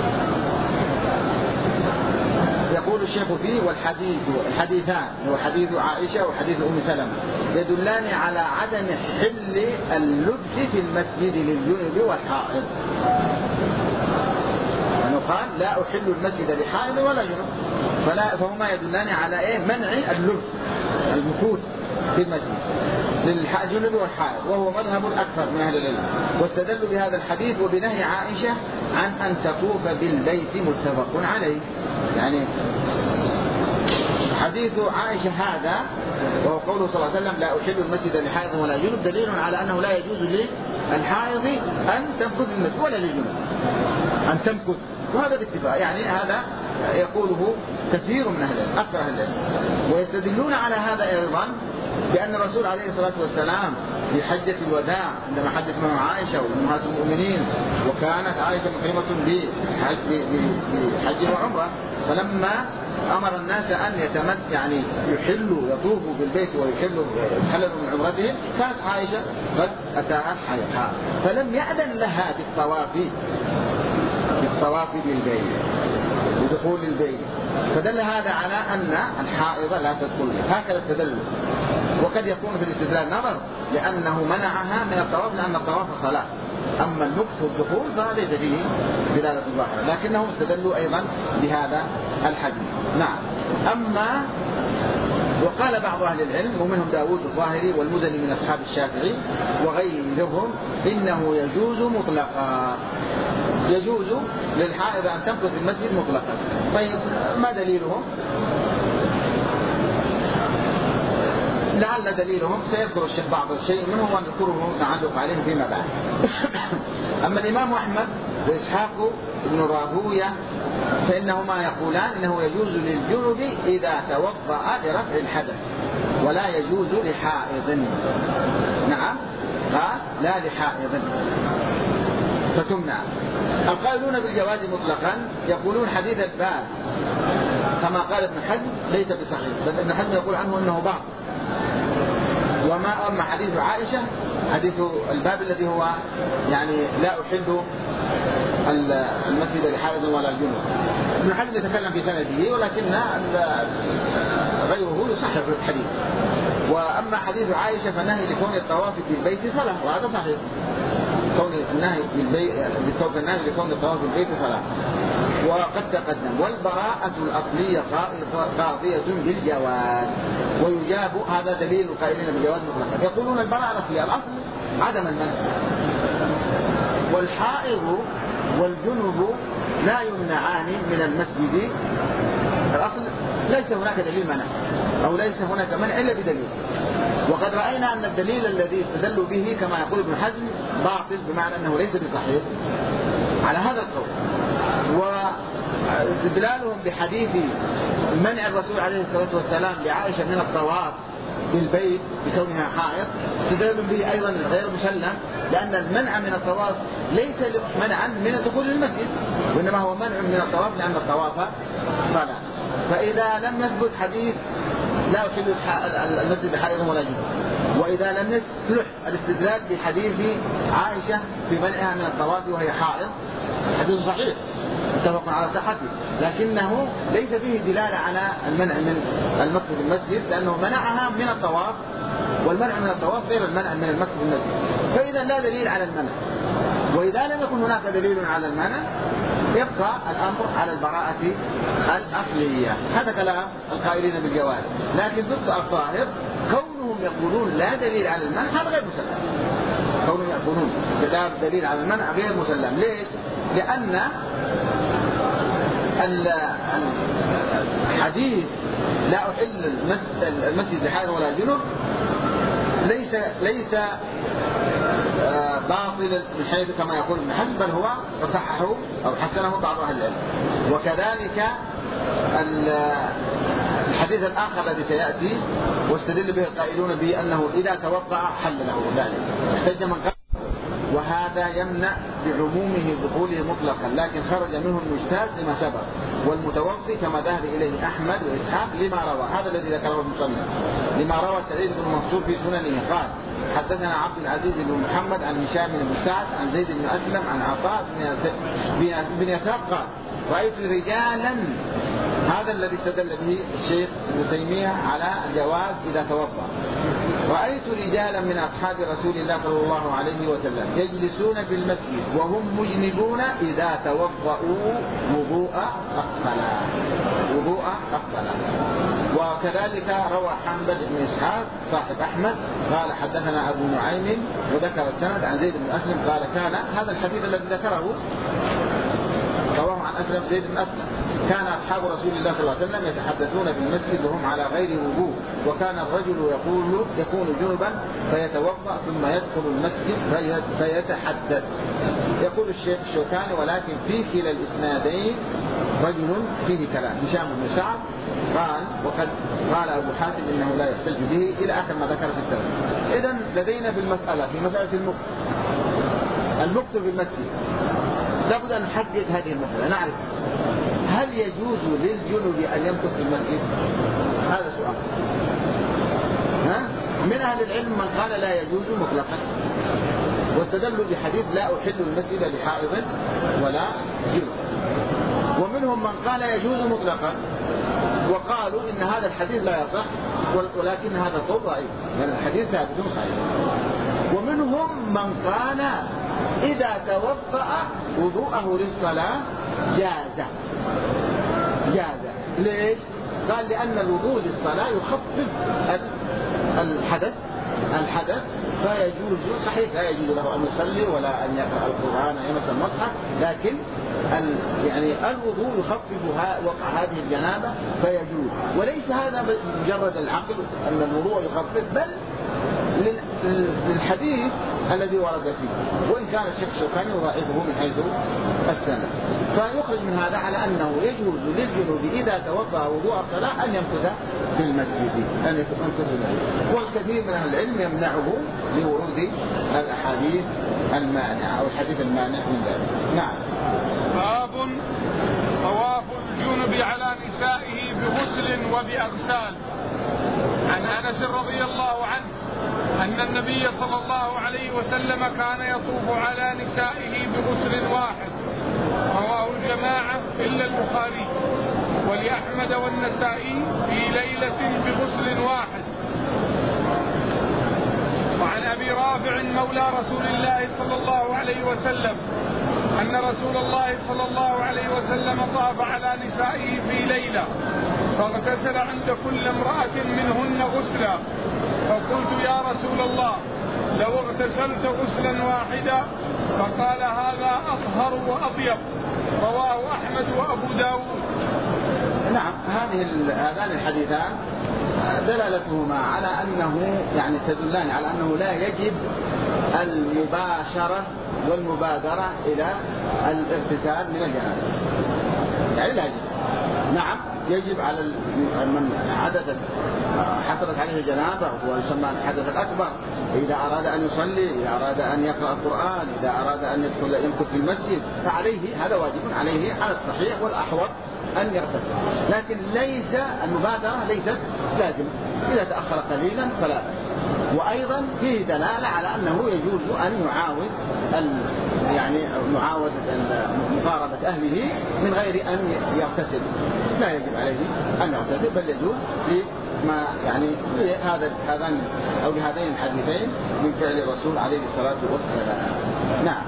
يقول الشيخ فيه الحديثان هو حديث عائشة وحديث أم سلمة يدلان على عدم حل اللبس في المسجد للجنب والحائض. يعني قال لا أحل المسجد لحائض ولا جنب، فهما يدلان على منع اللبس المكوث في المسجد للجنب والحائض، وهو مذهب الأكثر من أهل العلم. واستدلوا بهذا الحديث وبنهي عائشة عن أن تطوف بالبيت متفق عليه. يعني حديث عائشة هذا وهو قوله صلى الله عليه وسلم لا أحل المسجد لحائض ولا جنب دليل على أنه لا يجوز للحائض أن تمكث في المسجد ولا للجنب أن تمكث، وهذا باتفاق. يعني هذا يقوله كثير من أكثر أهل العلم. ويستدلون على هذا أيضا بأن الرسول عليه الصلاة والسلام في حجة الوداع عندما حجت مع عائشة وأمهات المؤمنين، وكانت عائشة محرمة بحج وعمرة، فلما أمر الناس أن يعني يحلوا يطوفوا بالبيت يحللوا من عمرتهم، كانت عائشة قد أتاها حيضها فلم يأذن لها بالطواف بالبيت بدخول البيت، فدل هذا على أن الحائض لا تدخل. هكذا استدل. وقد يكون في الاستدلال نظر لأنه منعها من الطواف لأن الطواف صلاة، أما المكث والدخول فليس فيه دلالة ظاهرة، لكنهم استدلوا أيضا بهذا الحديث. نعم. أما وقال بعض أهل العلم ومنهم داود الظاهري والمزني من أصحاب الشافعي وغيرهم إنه يجوز مطلقا، يجوز للحائض أن تمكث في المسجد مطلقا. طيب ما دليلهم؟ لعل دليلهم سيذكر الشيخ بعض الشيء منه ونذكره نعلق عليه فيما بعد. أما الإمام أحمد وإسحاق بن راهوية فإنهما يقولان إنه يجوز للجنب إذا توضأ لرفع الحدث ولا يجوز لحائض. نعم، قال لا لحائض فتمنع. القائلون بالجواز مطلقا يقولون حديث الباب كما قال ابن حزم ليس بصحيح، بل ابن حزم يقول عنه أنه باطل. أما حديث عائشة حديث الباب الذي هو يعني لا أحل المسجد لحائض ولا جنب، ابن حزم يتكلم في سنده ولكن غيره يصحح الحديث. وأما حديث عائشة فالنهي لكون الطواف في البيت صلاة، وهذا صحيح، كون النهي لكون الطواف في البيت صلاة وقد تقدم. والبراءة الأصلية قاضية بالجواز، ويجاب هذا دليل القائلين بالجواز مطلقا. يقولون البراءة الأصلية الأصل عدم المنع، والحائض والجنب لا يمنعان من المسجد. الأصل ليس هناك دليل منع أو ليس هناك منع إلا بدليل. وقد رأينا أن الدليل الذي استدلوا به كما يقول ابن حزم باطل، بمعنى أنه ليس بصحيح، على هذا القول. واستدلالهم بحديث منع الرسول عليه الصلاة والسلام لعائشة من الطواف بالبيت بكونها حائض استدلال به أيضا غير مسلم، لأن المنع من الطواف ليس منعا من الدخول للمسجد، وإنما هو منع من الطواف لأن الطواف صلاة. فإذا لم يثبت حديث لا يحل المسجد بحائض ولا جنوب، وإذا لم يصلح الاستدلال بحديث عائشة في منعها من الطواف وهي حائض، حديث صحيح متفق على صحته، لكنه ليس فيه دلالة على المنع من المكث في المسجد، لأنه منعها من الطواف، والمنع من الطواف غير المنع من المكث في المسجد. فإذا لا دليل على المنع، وإذا لم يكن هناك دليل على المنع يبقى الأمر على البراءة الأصلية. هذا كلام القائلين بالجواز، لكن ضد الظاهر كونهم يقولون لا دليل على المنع هذا غير مسلم. كونهم يقولون لا دليل على المنع غير مسلم. ليش؟ لأن الحديث لا أحل المسجد بحائض ولا جنوب ليس باطل من حيث كما يقول ابن حزم، بل هو صححه أو حسنه بعض أهل العلم. وكذلك الحديث الآخر الذي سيأتي واستدل به القائلون بأنه إذا توضأ حل له ذلك، احتج من قال وهذا يمنع بعمومه دخوله مطلقا، لكن خرج منه المجتهد لما سبق، والمتوضي كما ذهب إليه أحمد وإسحاق لما روى، هذا الذي ذكره المصنف، لما روى سعيد بن منصور في سننه قال حدثنا عبد العزيز بن محمد عن هشام بن سعد عن زيد بن أسلم عن عطاء بن يسار قال رأيت رجالا، هذا الذي استدل به الشيخ ابن تيمية على الجواز إذا توضأ، رأيت رجالا من أصحاب رسول الله صلى الله عليه وسلم يجلسون في المسجد وهم مجنبون إذا توضأوا وضوء الصلاة. وكذلك روى حنبل بن إسحاق صاحب أحمد قال حدثنا أبو نعيم وذكر السند عن زيد بن أسلم قال كان هذا الحديث الذي ذكره رواه عن أسلم زيد بن أسلم كان أصحاب رسول الله صلى الله عليه وسلم يتحدثون في المسجد وهم على غير وضوء، وكان الرجل يكون جنبا فيتوضأ ثم يدخل المسجد فيتحدث. يقول الشيخ الشوكاني ولكن في كلا الإسنادين رجل فيه كلام. هشام بن سعد قال وقد قال أبو حاتم إنه لا يحتج به إلى آخر ما ذكر في السنة. إذن لدينا في مسألة المكث في المسجد لابد أن نحدد هذه المسألة، نعرف هل يجوز للجنب أن يمكث في المسجد؟ هذا سؤال. من أهل العلم من قال لا يجوز مطلقا واستدلوا بحديث لا أحل المسجد لحائض ولا جنب، ومنهم من قال يجوز مطلقا وقالوا إن هذا الحديث لا يصح ولكن هذا القول ضعيف لأن الحديث ثابت صحيح. ومنهم من قال إذا توضأ وضوءه للصلاة جاز. ليش؟ قال لأن الوضوء للصلاة يخفف الحدث فيجوز، صحيح لا يجوز له أن يصلي ولا أن يقرأ القرآن يمس المصحف، لكن يعني الوضوء يخفف وقع هذه الجنابة فيجوز. وليس هذا مجرد العقل أن الوضوء يخفف، بل للحديث الذي ورد فيه، وإن كان الشيخ الشوكاني يضاعفه من حيث السنة. فيخرج من هذا على أنه يجوز للجنوب إذا توضأ وضوء الصلاة أن يمكث في المسجد، والكثير من أهل العلم يمنعه لورود الأحاديث المانعة أو الحديث المانع من ذلك. نعم. باب طواف الجنب على نسائه بغسل وبأغسال. عن أنس رضي الله عنه أن النبي صلى الله عليه وسلم كان يطوف على نسائه بغسل واحد، رواه الجماعة إلا البخاري، ولأحمد والنسائي في ليلة بغسل واحد. وعن أبي رافع مولى رسول الله صلى الله عليه وسلم أن رسول الله صلى الله عليه وسلم طاف على نسائه في ليلة فاغتسل عند كل امرأة منهن غسلا، فقلت يا رسول الله لو اغتسلت غسلا واحدا، فقال هذا أطهر وأطيب، رواه أحمد وأبو داود. نعم، هذان الحديثان دلالتهما على أنه يعني تدلان على أنه لا يجب المباشرة والمبادرة إلى الاغتسال من الجنابة، يعني لا يجب. نعم يجب على من حصلت عليه جنابة ويسمى الحدث الأكبر، إذا أراد أن يصلي، إذا أراد أن يقرأ القرآن، إذا أراد أن يمكث في المسجد، فعليه هذا واجب عليه على الصحيح والأحوط أن يغتسل، لكن ليس المبادرة ليست لازم، إذا تأخر قليلا فلا بأس. وأيضا فيه دلالة على أنه يجوز أن يعاود يعني معاودة مقاربة أهله من غير أن يغتسل، لا يجب عليه أن يغتسل، بل يجوز لما يعني هذان أو لهذين الحديثين من فعل الرسول عليه الصلاة والسلام. نعم.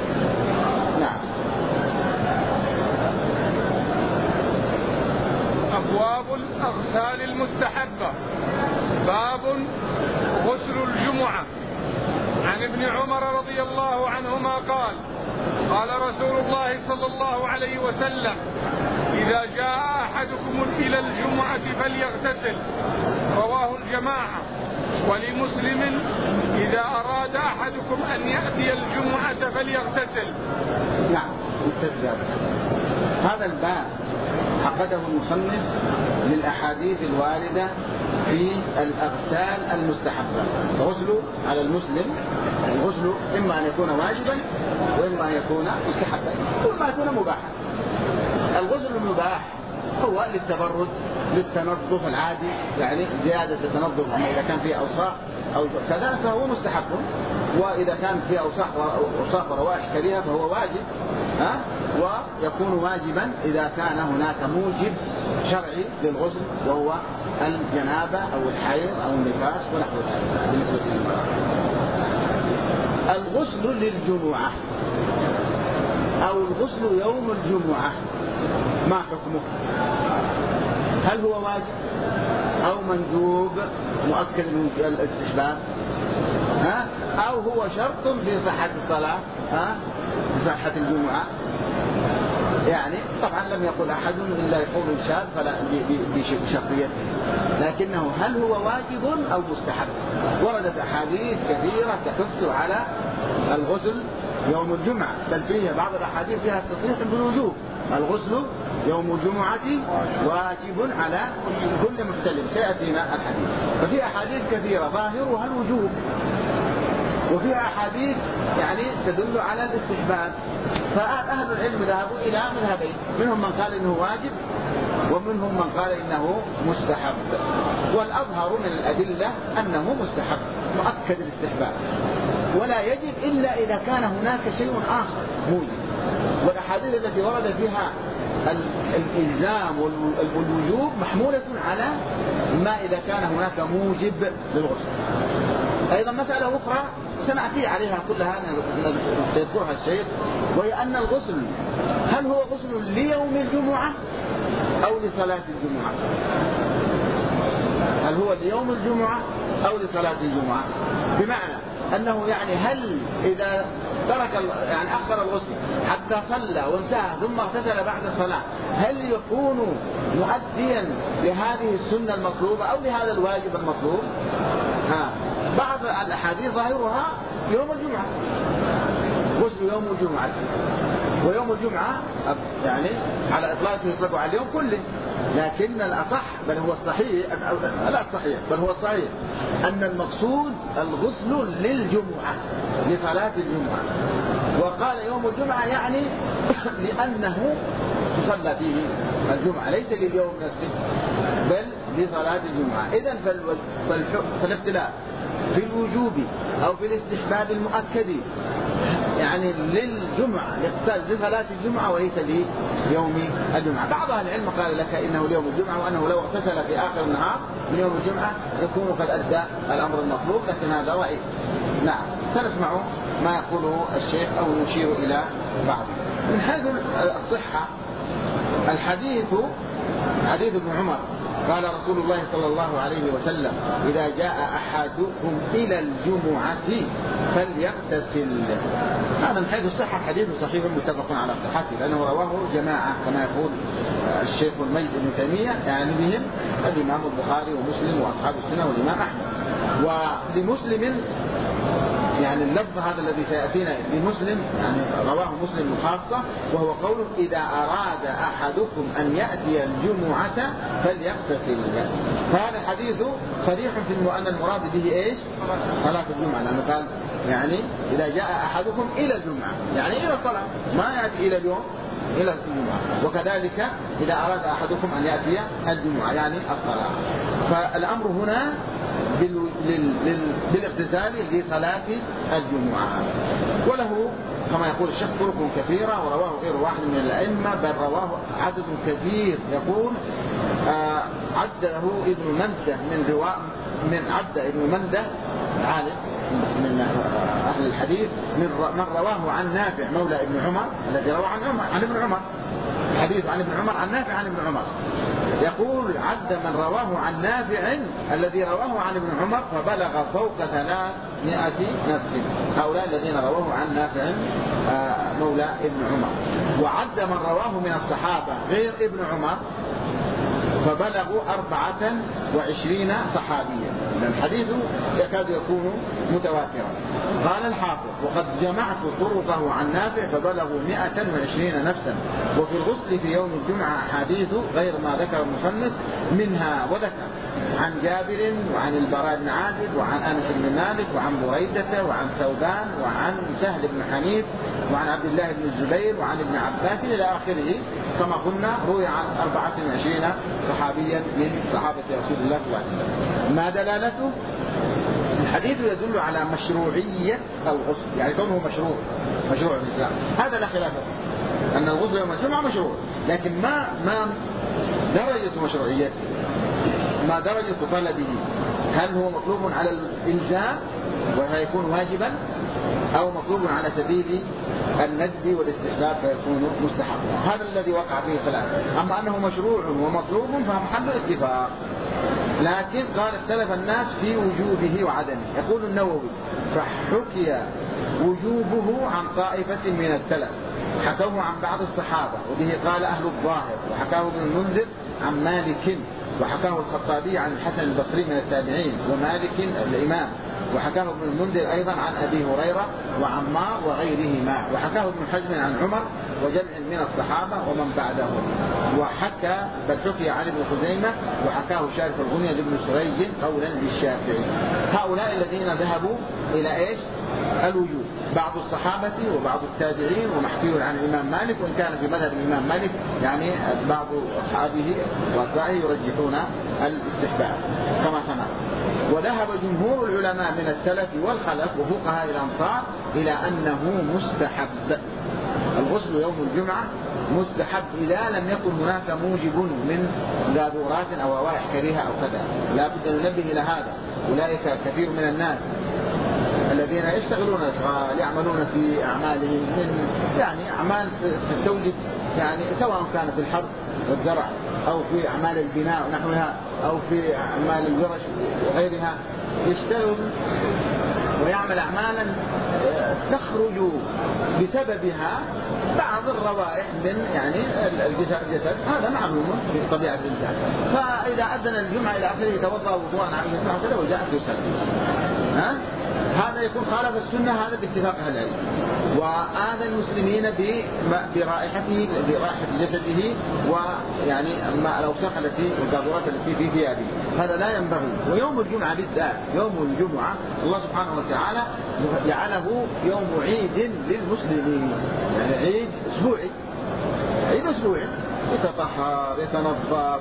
أبواب الأغسال المستحبة. باب غسل الجمعة. عن ابن عمر رضي الله عنهما قال: قال رسول الله صلى الله عليه وسلم: إذا جاء أحدكم إلى الجمعة فليغتسل. رواه الجماعة. ولمسلم: إذا أراد أحدكم أن يأتي الجمعة فليغتسل. نعم. هذا الباب عقده المصنف للأحاديث الواردة في الأغسال المستحبة. الغسل على المسلم، الغسل إما أن يكون واجبا وإما أن يكون مستحبا وإما أن يكون مباحا. الغسل المباح هو للتبرد، للتنظف العادي، يعني زيادة التنظف إذا كان فيه أوساخ أو كذا فهو مستحب، وإذا كان فيه أوساخ وروائح كريهة فهو واجب، ويكون واجبا إذا كان هناك موجب شرعي للغسل وهو الجنابة أو الحيض أو النفاس ونحو ذلك. بالنسبة للمرأة الغسل للجمعة أو الغسل يوم الجمعة ما حكمه؟ هل هو واجب أو مندوب مؤكد من الاستحباب، أو هو شرط في صحة الصلاة، في صحة الجمعة؟ يعني طبعا لم يقل أحد إلا يقول الشاذ فلا بشرطيته، لكنه هل هو واجب أو مستحب؟ وردت أحاديث كثيرة تحث على الغسل يوم الجمعة، بل فيها بعض الأحاديث فيها التصريح بالوجوب. الغسل يوم الجمعة واجب على كل محتلم، سيأتينا الحديث. ففي أحاديث كثيرة ظاهرها الوجوب، وفيها أحاديث يعني تدل على الاستحباب. فأهل العلم ذهبوا إلى مذهبين، منهم من قال إنه واجب ومنهم من قال إنه مستحب، والأظهر من الأدلة أنه مستحب مؤكد الاستحباب، ولا يجب إلا إذا كان هناك شيء آخر موجب. والأحاديث التي ورد فيها الإلزام والوجوب محمولة على ما إذا كان هناك موجب للغسل. أيضا مسألة أخرى سنأتي عليها كلها سيذكرها الشيخ، وهي أن الغسل هل هو غسل ليوم الجمعة أو لصلاة الجمعة؟ هل هو ليوم الجمعة أو لصلاة الجمعة؟ بمعنى أنه يعني هل إذا ترك يعني أخر الغسل حتى صلى وانتهى ثم اغتسل بعد الصلاة هل يكون مؤديا لهذه السنة المطلوبة أو لهذا الواجب المطلوب؟ بعض الأحاديث ظاهرها يوم الجمعة، غسل يوم الجمعة، ويوم الجمعة يعني على إطلاقه يطلق على اليوم كله، لكن الأصح بل هو الصحيح لا الصحيح بل هو الصحيح أن المقصود الغسل للجمعة لصلاة الجمعة. وقال يوم الجمعة يعني لأنه تصلى فيه الجمعة، ليس لليوم نفسه بل لصلاة الجمعة. إذن فالاختلاف في الوجوب أو في الاستحباب المؤكد يعني للجمعة لصلاة الجمعة وليس ليوم الجمعة. بعض أهل العلم قال لك إنه ليوم الجمعة، وأنه لو اغتسل في آخر النهار من يوم الجمعة يكون قد أدى الأمر المطلوب، لكن هذا ضعيف. نعم سنسمع ما يقوله الشيخ أو نشير إلى بعض. من حيث الصحة الحديث حديث ابن عمر قال رسول الله صلى الله عليه وسلم: إذا جاء أحدكم إلى الجمعة فليغتسل. هذا من حيث الصحة حديث صحيح متفق على صحته، لأنه رواه جماعة كما يقول الشيخ المجد ابن تيمية، يعني بهم الإمام البخاري ومسلم وأصحاب السنة والإمام أحمد. ولمسلم يعني اللفظ هذا الذي سيأتينا لمسلم يعني رواه مسلم خاصة، وهو قوله إذا أراد أحدكم أن يأتي الجمعة فليغتسل. فهذا الحديث صريح في أن المراد به إيش؟ صلاة الجمعة، لأنه قال يعني إذا جاء أحدكم إلى الجمعة يعني إلى الصلاة، ما يأتي إلى اليوم، إلى الجمعة. وكذلك إذا أراد أحدكم أن يأتي الجمعة يعني الصلاة. فالأمر هنا بالاغتسال لصلاة الجمعة. وله كما يقول الشيخ طرق كثيرة، ورواه غير واحد من الأئمة، بل رواه عدد كثير. يقول عده ابن منده من عده ابن منده عالم من أهل الحديث من رواه عن نافع مولى ابن عمر الذي رواه عن ابن عمر، حديث عن ابن عمر عن نافع عن ابن عمر. يقول عد من رواه عن نافع الذي رواه عن ابن عمر فبلغ فوق 300 نفس، هؤلاء الذين رواه عن نافع مولى ابن عمر. وعد من رواه من الصحابة غير ابن عمر فبلغوا 24 صحابيا. الحديث يكاد يكون متواترا. قال الحافظ وقد جمعت طرقه عن نافع فبلغوا 120 نفسا. وفي الغسل في يوم الجمعة أحاديث غير ما ذكر المصنف منها، وذكر عن جابر وعن البراء بن عازب وعن أنس بن مالك وعن بريدة وعن ثوبان وعن سهل بن حنيف وعن عبد الله بن الزبير وعن ابن عباس إلى آخره. كما قلنا روي عن 24 صحابيا من صحابة رسول الله صلى الله عليه وسلم. ما دلالته؟ الحديث يدل على مشروعية الغسل، يعني كونه مشروع في الإسلام، هذا لا خلاف فيه أن الغسل يوم الجمعة مشروع. لكن ما درجة مشروعيته، ما درجة طلبه، هل هو مطلوب على الإلزام وهيكون واجبا، أو مطلوب على سبيل الندب والاستحباب فيكون مستحبا؟ هذا الذي وقع فيه الخلاف. أما أنه مشروع ومطلوب فمحل اتفاق. لكن قال اختلف الناس في وجوبه وعدمه. يقول النووي فحكي وجوبه عن طائفة من السلف حكوه عن بعض الصحابة، وبه قال أهل الظاهر، وحكاه ابن المنذر عن مالك، وحكاه الخطابي عن الحسن البصري من التابعين ومالك الإمام، وحكاه ابن المنذر أيضا عن أبي هريرة وعمار وغيرهما، وحكاه ابن حزم عن عمر وجمع من الصحابة ومن بعدهم. وحكى بل حكي عن ابن خزيمة وحكاه شارف الغنية لابن سريج قولا للشافعي. هؤلاء الذين ذهبوا إلى إيش؟ الوجوب، بعض الصحابة وبعض التابعين، ومحكي عن الإمام مالك، وإن كان في مذهب الإمام مالك يعني بعض أصحابه وأتباعه يرجحون الاستحباب كما سمعنا. وذهب جمهور العلماء من السلف والخلف وفقهاء الأمصار إلى أنه مستحب. الغسل يوم الجمعة مستحب إذا لم يكن هناك موجب من قاذورات أو روائح كريهة أو كذا. لا بد أن ننبه إلى هذا. أولئك كثير من الناس الذين يشتغلون الأشغال يعملون في أعمالهم من يعني أعمال تستوجب يعني سواء كان في الحرث والزرع أو في أعمال البناء ونحوها أو في أعمال الورش وغيرها، يشتغل ويعمل أعمالا تخرج بسببها بعض الروائح من يعني الجسد، هذا معلوم في طبيعة الإنسان. فإذا أذن الجمعة إلى آخره توضأ وضوءا عن يسمع كذا وجاء يصلي، هذا يكون خالف السنة، هذا باتفاق أهل العلم. وآذى المسلمين برائحته برائحة جسده ويعني الأوساخ التي والقاذورات التي في ثيابه، هذا لا ينبغي. ويوم الجمعة بالذات، يوم الجمعة الله سبحانه وتعالى جعله يوم عيد للمسلمين، يعني عيد أسبوعي، عيد أسبوعي، يتطهر يتنظف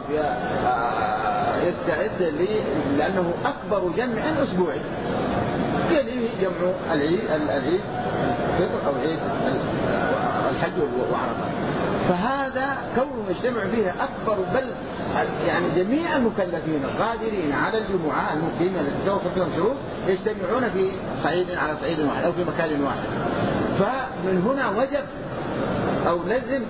يستعد لأنه أكبر جمع أسبوعي يليه جمع العيد الفطر أو عيد الحج وعرفة. فهذا كونه يجتمع فيه أكبر بل يعني جميع المكلفين القادرين على الجمعة المقيمين التي توفر فيهم شروط يجتمعون في صعيد على صعيد واحد أو في مكان واحد. فمن هنا وجب أو لزم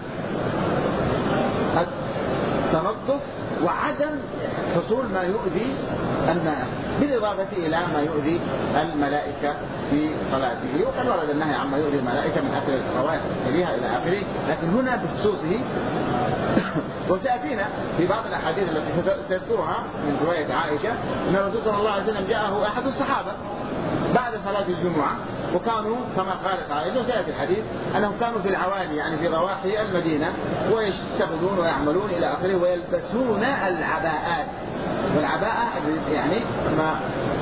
التنظف وعدم حصول ما يؤذي الناس، بالإضافة إلى ما يؤذي الملائكة في صلاته. وقد ورد النهي عما يؤذي الملائكة من أكل الروائح الكريهة إلى آخره، لكن هنا بخصوصه وسيأتينا في بعض الأحاديث التي سيذكرها من رواية عائشة أن الرسول صلى الله عليه وسلم جاءه أحد الصحابة بعد صلاة الجمعة، وكانوا كما قالت عائشة وسيأتي الحديث أنهم كانوا في العوالي يعني في ضواحي المدينة ويشتغلون ويعملون إلى آخره، ويلبسون العباءات، والعباءة يعني ما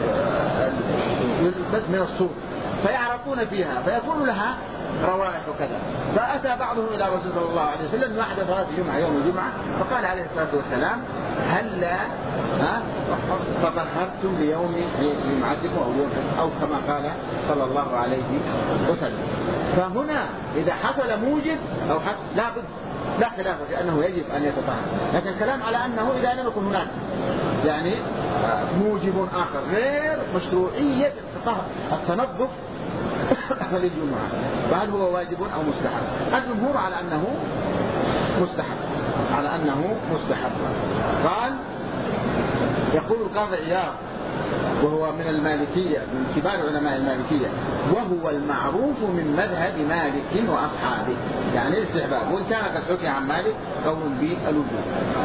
يلبس من الصوف فيعرقون فيها فيكون لها روائح وكذا. فأتى بعضهم إلى رسول صلى الله عليه وسلم بعد صلاة الجمعة يوم الجمعة فقال عليه الصلاة والسلام: هلا تطهرتم ليوم جمعتكم أو كما قال صلى الله عليه وسلم. فهنا إذا حصل موجب أو لا خلاف في أنه يجب أن يتطهر، لكن الكلام على أنه إذا لم يكن هناك يعني موجب آخر غير مشروعية التنظف للجمعة، فهل هو واجب أو مستحب؟ الجمهور على أنه مستحب. قال يقول القاضي عياض وهو من المالكية من كبار علماء المالكية، وهو المعروف من مذهب مالك وأصحابه، يعني الاستحباب، وإن كان قد حكي عن مالك قول بالوجوب.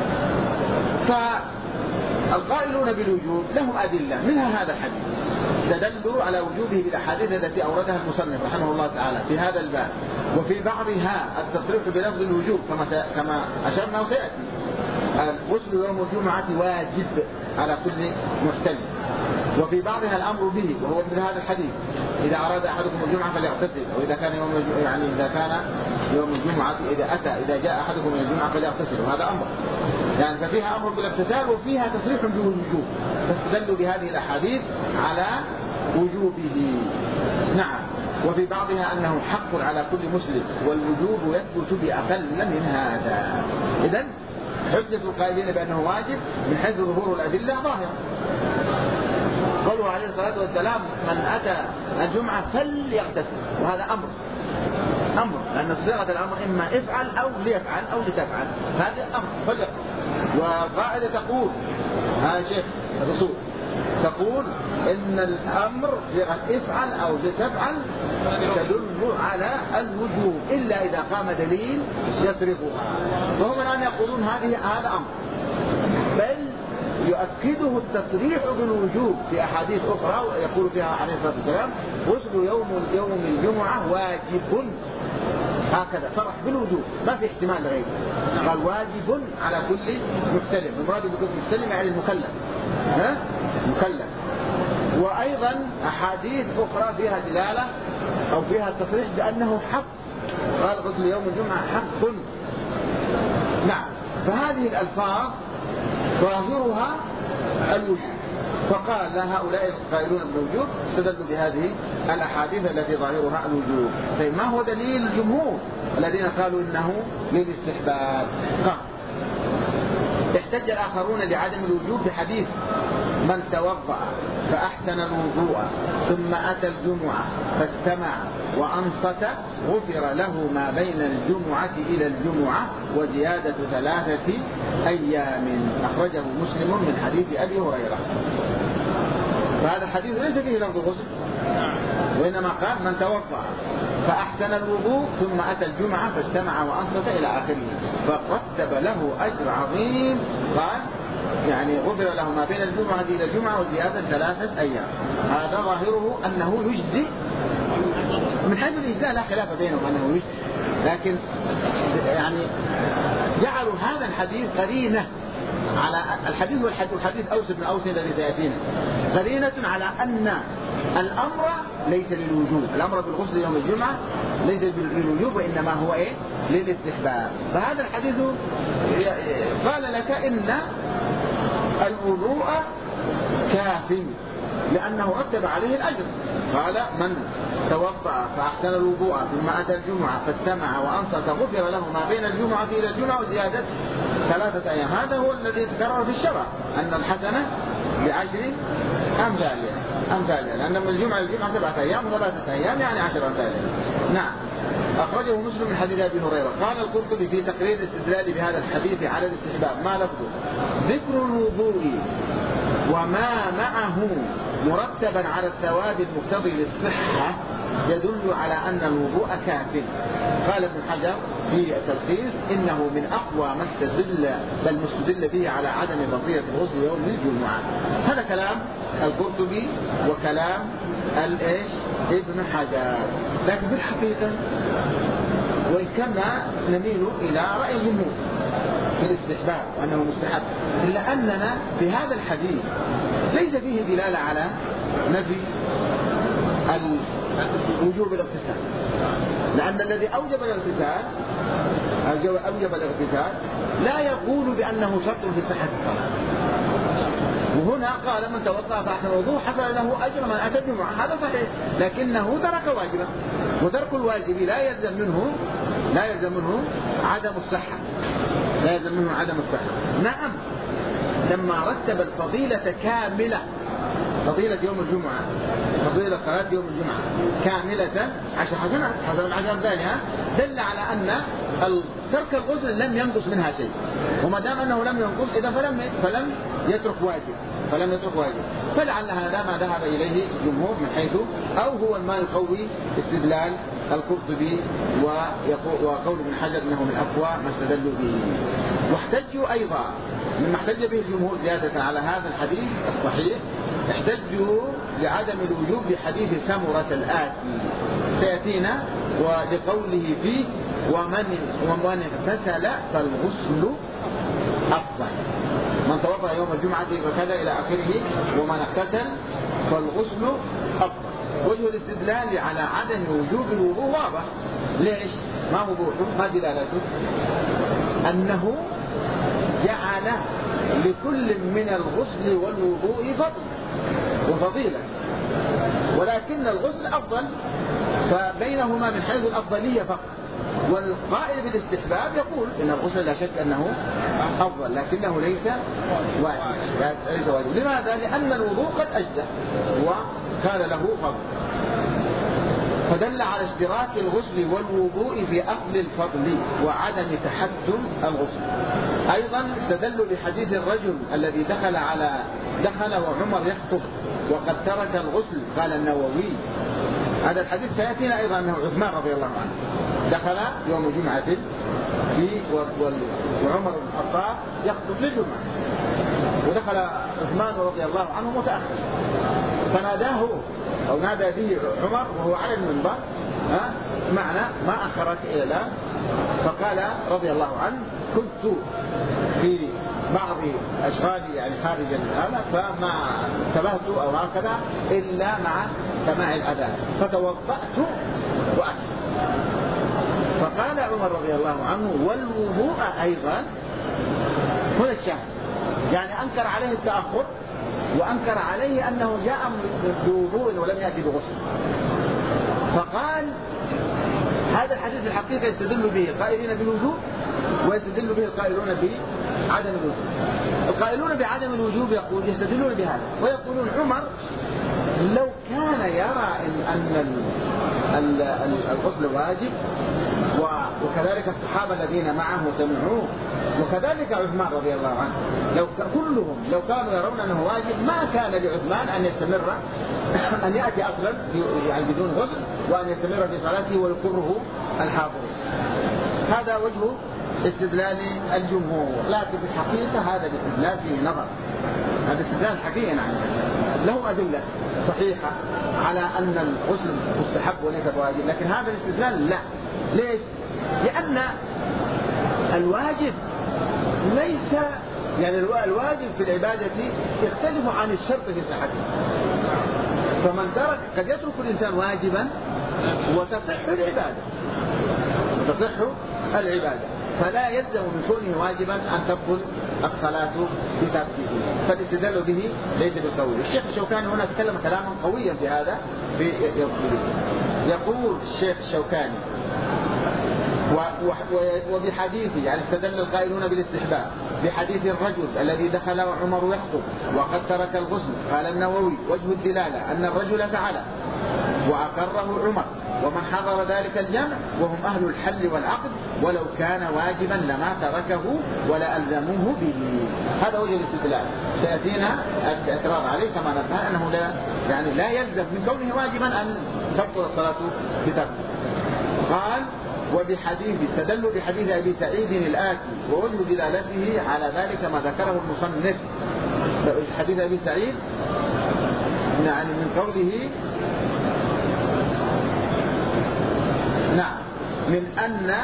فالقائلون بالوجوب لهم أدلة، منها هذا الحديث استدلوا على وجوبه بالأحاديث التي أوردها المصنف رحمه الله تعالى في هذا الباب، وفي بعضها التصريح بلفظ الوجوب كما أشرنا وسيأتي. الغسل يوم الجمعة واجب على كل محتل، وفي بعضها الأمر به وهو مثل هذا الحديث: إذا أراد أحدكم الجمعة فليغتسل، وإذا كان يوم الجمعة إذا جاء أحدكم من الجمعة فليغتسل، وهذا أمر يعني ففيها أمر بالاغتسال وفيها تصريح بالوجوب، فاستدلوا بهذه الأحاديث على وجوبه. نعم. وفي بعضها أنه حق على كل مسلم، والوجوب يثبت بأقل من هذا. إذن حجة القائلين بأنه واجب من حيث ظهور الأدلة ظاهرة. قالوا عليه الصلاة والسلام: من أتى الجمعة فليغتسل، وهذا أمر لأن صيغة الأمر إما افعل أو ليفعل أو لتفعل، هذا أمر فليغتسل. وقاعدة تقول هذا شيخ الرسول تقول إن الأمر صيغة افعل أو لتفعل تدل على الوجوب إلا إذا قام دليل يصرفها، وهم الآن يقولون هذا أمر، بل يؤكده التصريح بالوجوب في أحاديث أخرى يقول فيها عليه الصلاة والسلام: غسل يوم الجمعة واجب، هكذا صرح بالوجوب ما في احتمال لغيره، قال واجب على كل مستلم، المراد بكل مستلم يعني المكلف مكلف. وأيضا أحاديث أخرى فيها دلالة أو فيها تصريح بأنه حق، قال غسل يوم الجمعة حق. نعم. فهذه الألفاظ ظاهرها الوجوب، فقال هؤلاء القائلون بالوجوب استدلوا بهذه الأحاديث التي ظاهرها الوجوب. طيب ما هو دليل الجمهور الذين قالوا إنه للاستحباب؟ احتج الآخرون لعدم الوجوب بحديث: من توضأ فأحسن الوضوء ثم أتى الجمعة فاستمع وأنصت غفر له ما بين الجمعة إلى الجمعة وزيادة 3 أيام، أخرجه مسلم من حديث أبي هريرة. فهذا الحديث ليس فيه لفظ الغسل، وإنما قال: من توضأ فأحسن الوضوء ثم أتى الجمعة فاستمع وأنصت إلى آخره، فرتب له أجر عظيم. قال يعني غفر له ما بين الجمعة إلى الجمعة وزيادة 3 أيام. هذا ظاهره أنه يجزي من حيث الإجزاء، لا خلاف بينهم أنه يجزي، لكن يعني جعلوا هذا الحديث قرينة على الحديث، والحديث أوس بن أوس الذي سيأتينا قرينة على أن الأمر ليس للوجوب، الأمر بالغسل يوم الجمعة ليس للوجوب وإنما هو للاستحباب. فهذا الحديث قال لك إن الوضوء كاف لأنه رتب عليه الأجر. قال: من توضأ فأحسن الوضوء ثم أتى الجمعة فاستمع وأنصت غفر له ما بين الجمعة إلى الجمعة وزيادة 3 أيام. هذا هو الذي تكرر في الشرع، أن الحسنة ب10 أمثالها، لأن من الجمعة للجمعة 7 أيام و3 أيام يعني 10 أمثالها. نعم. أخرجه مسلم من حديث أبي هريرة. قال القرطبي في تقرير الاستدلال بهذا الحديث على الاستحباب: ما لفظه؟ ذكر الوضوء وما معه مرتبا على الثواب المقتضي للصحة يدل على أن الوضوء كاف. قال ابن حجر في التلخيص إنه من أقوى ما استدل به على عدم فرضية الغسل يوم الجمعة. هذا كلام القرطبي وكلام ابن حجر. لكن في الحقيقة وإن كنا نميل إلى رأي الجمهور في الاستحباب وأنه مستحب، إلا أننا في هذا الحديث ليس فيه دلالة على نفي وجوب الاغتسال، لأن الذي أوجب الاغتسال لا يقول بأنه شرط في صحة الصلاة. وهنا قال من توضأ فأحسن الوضوء حصل له أجر من أتى الجمعة، هذا صحيح، لكنه ترك واجبا، وترك الواجب لا يلزم منه عدم الصحة، نعم. لما رتب الفضيلة كاملة، فضيلة يوم الجمعة، فضيلة صلاة يوم الجمعة كاملة 10 حسنات، حسنة 10 ثانية، دل على أن ترك الغسل لم ينقص منها شيء، وما دام أنه لم ينقص إذا فلم يترك واجب، فلعل هذا ما ذهب إليه الجمهور من حيث أو هو ما يقوي استدلال القرطبي وقول ابن حجر أنه من أقوى ما استدلوا به. واحتجوا أيضا مما احتج به الجمهور زيادة على هذا الحديث الصحيح، احتجوا لعدم الوجوب بحديث سمرة الآتي سيأتينا، ولقوله فيه ومن اغتسل فالغسل أفضل، من توضأ يوم الجمعة وكذا إلى آخره، ومن اغتسل فالغسل أفضل. وجه الاستدلال على عدم وجوب الوضوء واضح. ليش؟ ما وضوحه؟ ما دلالته؟ أنه جعل لكل من الغسل والوضوء فضل وفضيلة، ولكن الغسل أفضل، فبينهما من حيث الأفضلية فقط. والقائل بالاستحباب يقول إن الغسل لا شك أنه أفضل، لكنه ليس واجب. لماذا؟ لأن الوضوء قد أجزأ وكان له فضل، فدل على اشتراك الغسل والوضوء في أصل الفضل وعدم تحتم الغسل. أيضا استدلوا بحديث الرجل الذي دخل وعمر يخطب وقد ترك الغسل. قال النووي هذا الحديث سيأتينا أيضا أنه عثمان رضي الله عنه دخل يوم الجمعة وعمر بن الخطاب يخطب للجمعة، ودخل عثمان رضي الله عنه متأخر، فناداه أو نادى به عمر وهو على المنبر معنى ما أخرك إلى، فقال رضي الله عنه كنت في بعض أشغالي يعني خارجا هذا فما انتبهت أو هكذا إلا مع سماع الأذان فتوضأت وأكل. فقال عمر رضي الله عنه والوضوء أيضا، هنا الشاهد، يعني أنكر عليه التأخر وأنكر عليه أنه جاء بوضوء ولم يأتي بغسل. فقال هذا الحديث في الحقيقة يستدل به القائلين بالوجوب ويستدل به القائلون بعدم الوجوب. القائلون بعدم الوجوب يستدلون بهذا ويقولون عمر لو كان يرى أن الغسل واجب وكذلك الصحابة الذين معه سمعوه وكذلك عثمان رضي الله عنه كلهم لو كانوا يرون أنه واجب ما كان لعثمان أن يستمر أن يأتي أصلا يعني بدون غسل وأن يستمر في صلاته ويقره الحاضر. هذا وجه استدلال الجمهور، لكن في الحقيقة هذا الاستدلال فيه نظر، هذا استدلال حقيقي يعني له أدلة صحيحة على أن الغسل مستحب وليس واجب، لكن هذا الاستدلال لا. ليش؟ لأن الواجب ليس يعني الواجب في العبادة يختلف عن الشرط في صحته، فمن ترك قد يترك الإنسان واجبا وتصح العبادة، فلا يلزم من كونه واجبا أن تبطل الصلاة بتركه، فالاستدلال به ليس بالقول. الشيخ الشوكاني هنا تكلم كلاما قويا في هذا يقول الشيخ الشوكاني وبحديثه يعني استدل القائلون بالاستحباب بحديث الرجل الذي دخل وعمر يخطب وقد ترك الغسل. قال النووي وجه الدلالة أن الرجل فعل وأقره عمر ومن حضر ذلك الجمع وهم أهل الحل والعقد، ولو كان واجبا لما تركه ولا ألزموه به. هذا وجه الاستدلال، سيأتينا الاعتراض عليه كما نفهم أنه لا يلزم من كونه واجبا أن تبطل الصلاة بترك. قال وبحديث استدلوا بحديث أبي سعيد الآتي ووجه دلالته على ذلك ما ذكره المصنف. حديث أبي سعيد يعني من قوله نعم من أن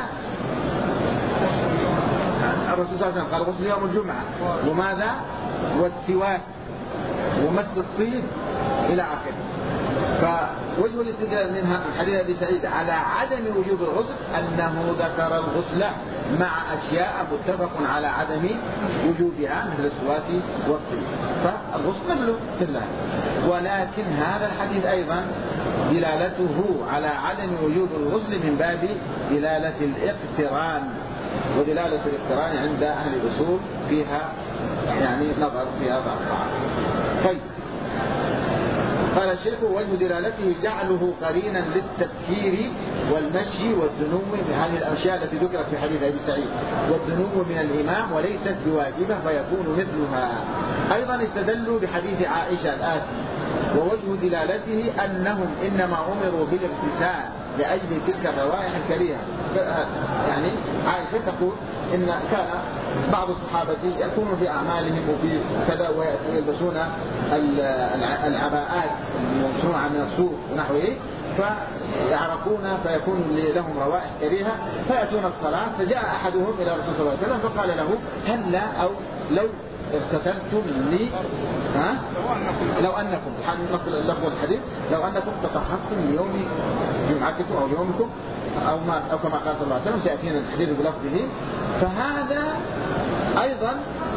الرسول صلى الله عليه وسلم قال غسل يوم الجمعة وماذا والسواك ومس الطيب إلى آخره. فوجه الاستدلال منها حديث أبي سعيد على عدم وجوب الغسل أنه ذكر الغسل مع أشياء متفق على عدم وجوبها مثل السواك والطيب، فالغسل كله. ولكن هذا الحديث أيضا دلالته على عدم وجوب الغسل من باب دلالة الاقتران، ودلالة الاقتران عند أهل الأصول فيها يعني نظر في هذا الطعام. طيب قال الشيخ وجه دلالته جعله قرينا للتذكير والمشي والدنو من هذه الأشياء التي ذكرت في حديث أبي سعيد، والدنو من الإمام وليست بواجبة فيكون مثلها. أيضا استدلوا بحديث عائشة الآتي ووجه دلالته أنهم إنما أمروا بالاغتسال لأجل تلك الروائح الكريهة. يعني عائشة تقول إن كان بعض الصحابة يكونوا في أعمالهم وفي كذا ويلبسون العباءات المصنوعة من الصوف ونحوه فيعرقون فيكون لهم روائح كريهة فيأتون الصلاة. فجاء أحدهم إلى الرسول صلى الله عليه وسلم فقال له هلا أو لو اغتسلتم لي لو أنكم لفظ الحديث لو أنكم تطهرتم ليوم جمعتكم أو يومكم أو كما قال صلى الله عليه وسلم سيأتينا الحديث بلفظه. فهذا أيضا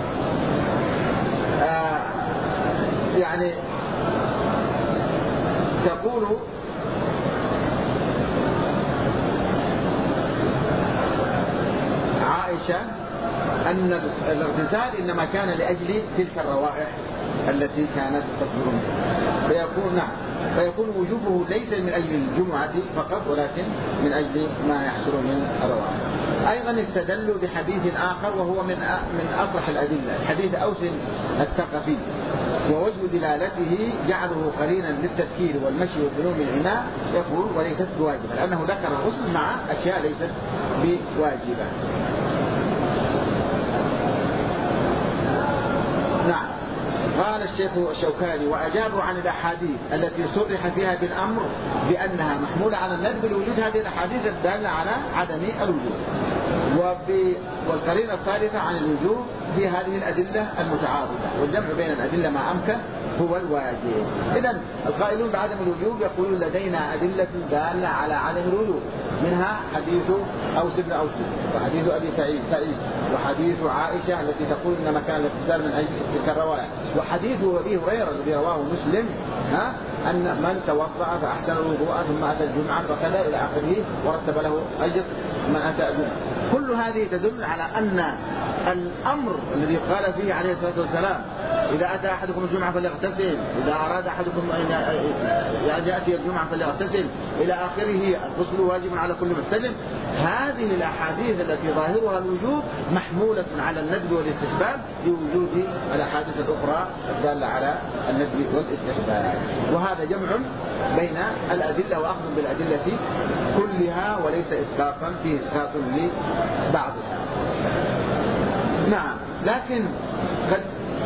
يعني تقول عائشة أن الاغتسال إنما كان لأجل تلك الروائح التي كانت تصدر منها، فيكون وجوبه ليس من أجل الجمعة فقط ولكن من أجل ما يحصل من الروائح. أيضا استدلوا بحديث آخر وهو من أصلح الأدلة، حديث أوس الثقفي ووجه دلالته جعله قرينا للتذكير والمشي والدنو من الإناء يقول وليست بواجبة لأنه ذكر الغسل مع أشياء ليست بواجبة. نعم. قال الشيخ الشوكاني وأجابوا عن الأحاديث التي صرح فيها بالأمر بأنها محمولة على الندب لوجود هذه الأحاديث الدالة على عدم الوجود، والقرينة الثالثة عن الوجوب في هذه الأدلة المتعارضة، والجمع بين الأدلة مع أمكن هو الواجب. إذن القائلون بعدم الوجوب يقولون لدينا أدلة دالة على عدم الوجوب، منها حديث أوس بن أوس وحديث أبي سعيد وحديث عائشة التي تقول إن مكان الاغتسال من أجل تلك الروائح، وحديث أبي هريرة الذي رواه مسلم أن من توضأ فأحسن الوضوء ثم أتى الجمعة فكذا إلى آخره ورتب له أجر من أتى الجمعة. كل هذه تدل على أن الأمر الذي قال فيه عليه الصلاة والسلام إذا أتى أحدكم الجمعة فليغتسل، إذا أراد أحدكم أن يأتي الجمعة فليغتسل إلى آخره، الغسل واجب على كل محتلم. هذه الأحاديث التي ظاهرها الوجوب محمولة على الندب والاستحباب لوجود الأحاديث الأخرى الدالة على الندب والاستحباب. وهذا جمع بين الأدلة وأخذ بالأدلة كلها وليس إسقاطا فيه إسقاط لبعضها. نعم. لكن قد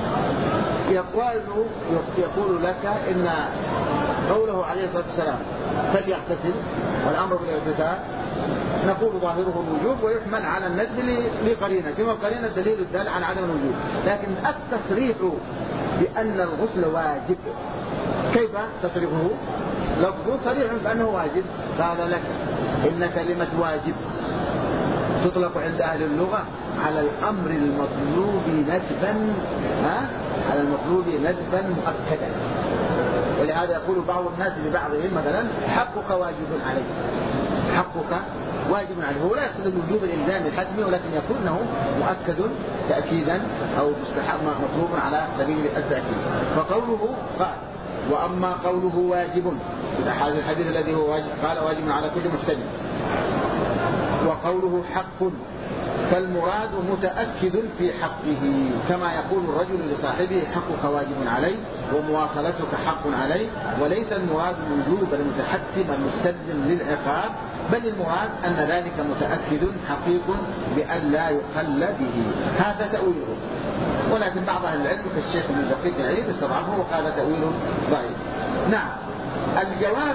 يقول لك إن قوله عليه الصلاة والسلام فليغتسل والأمر بالاغتسال نقول ظاهره الوجوب ويحمل على الندب لقرينة، كما قرينة دليل الدال على عدم الوجوب. لكن التصريح بأن الغسل واجب كيف تصريحه؟ لفظه صريح بأنه واجب. قال لك إن كلمة واجب تطلق عند أهل اللغة على الأمر المطلوب ندبا على المطلوب ندبا مؤكدا. ولهذا يقول بعض الناس لبعضهم مثلا حقك واجب عليك، حقك واجب عليه، هو لا يقصد الوجوب الإلزام الحتمي ولكن يكونه مؤكد تأكيدا أو مستحب مطلوب على سبيل التأكيد. فقوله قال وأما قوله واجب الحديث الذي هو واجب قال واجب على كل محتمل، وقوله حق فالمراد متأكد في حقه، كما يقول الرجل لصاحبه حقك واجب علي ومواصلتك حق علي، وليس المراد الوجوب المتحتم المستلزم للعقاب، بل المراد أن ذلك متأكد حقيق بأن لا يخل به. هذا تأويله، ولكن بعض أهل العلم كالشيخ ابن دقيق العيد استضعفه وقال تأويل ضعيف. نعم. الجواب،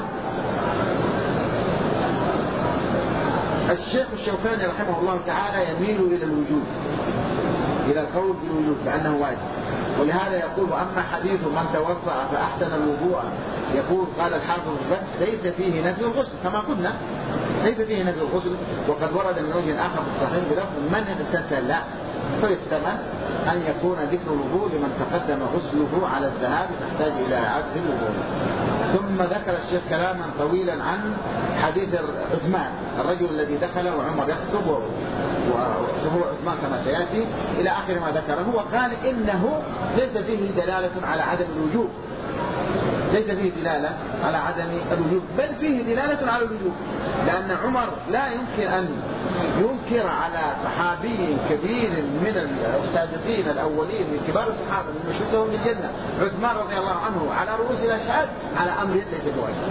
الشيخ الشوكاني رحمه الله تعالى يميل إلى الوجوب، إلى القول بالوجوب بأنه واجب، ولهذا يقول أما حديث من توضأ فأحسن الوضوء، يقول قال الحافظ الفتح ليس فيه نفي الغسل كما قلنا، ليس فيه نفي الغسل، وقد ورد من وجه آخر في الصحيح بلفظ من اغتسل، فيحتمل أن يكون ذكر الوضوء لمن تقدم غسله على الذهاب تحتاج إلى إعادة الوضوء. ثم ذكر الشيخ كلاما طويلا عن حديث عثمان الرجل الذي دخل وعمر يخطب وهو عثمان كما سيأتي إلى آخر ما ذكره، وقال إنه ليس فيه دلالة على عدم الوجوب، ليس فيه دلالة على عدم الوجوب، بل فيه دلالة على الوجوب، لأن عمر لا يمكن أن ينكر على صحابي كبير من السابقين الأولين من كبار الصحابة من مشهودهم بالجنة عثمان رضي الله عنه على رؤوس الأشهاد على أمر ليس بواجب،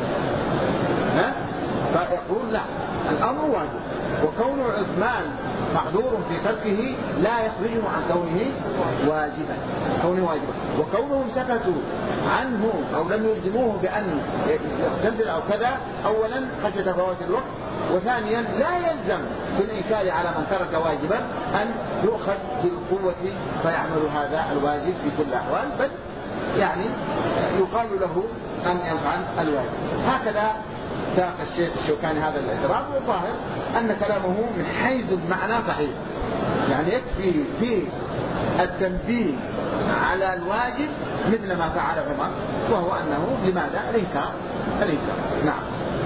فيقول لا، الأمر واجب، وكون عثمان معذور في تركه لا يخرجه عن كونه واجبا، وكونهم سكتوا عنه أو لم يلزموه بأن يغتسل أو كذا، أولا خشية فوات الوقت، وثانيا لا يلزم بالإنكار على من ترك واجبا أن يؤخذ بالقوة فيعمل هذا الواجب في كل الأحوال، بل يعني يقال له أن يفعل الواجب. هكذا ساق الشيخ الشوكاني هذا الاعتراض، وظاهر أن كلامه من حيث المعنى صحيح، يعني يكفي في التنبيه على الواجب مثل ما فعل عمر، وهو أنه لماذا؟ الإنكار. نعم.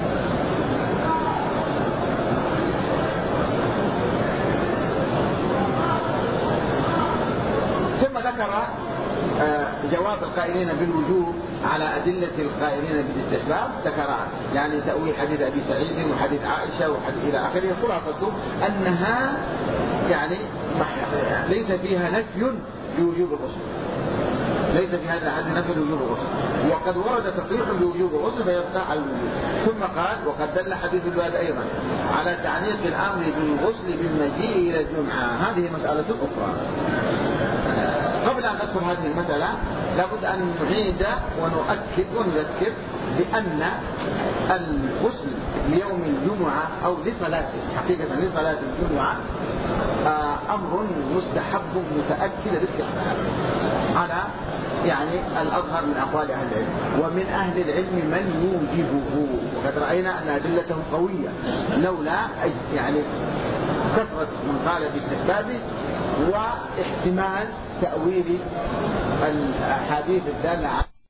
ثم ذكر جواب القائلين بالوجوب على أدلة القائلين بالاستحباب، ذكر يعني تأويل حديث أبي سعيد وحديث عائشة وحديث إلى آخره، خلاصته أنها يعني ليس فيها نفي بوجوب الغسل، ليس في هذا الحديث نفي بوجوب الغسل، وقد ورد تصريح بوجوب الغسل فيبقى على الوجوب. ثم قال وقد دل حديث الباب أيضا على تعليق الأمر بالغسل بالمجيء إلى الجمعة، هذه مسألة أخرى. قبل أن نذكر هذه المسألة لابد أن نعيد ونؤكد ونذكر بأن الغسل ليوم الجمعة أو لصلاة حقيقة لصلاة الجمعة أمر مستحب متأكد بالاستحباب على يعني الأظهر من أقوال أهل العلم، ومن أهل العلم من يوجبه، وقد رأينا أن أدلته قوية لولا يعني كثرة من قال باستحبابه واحتمال تأويل الأحاديث الدالة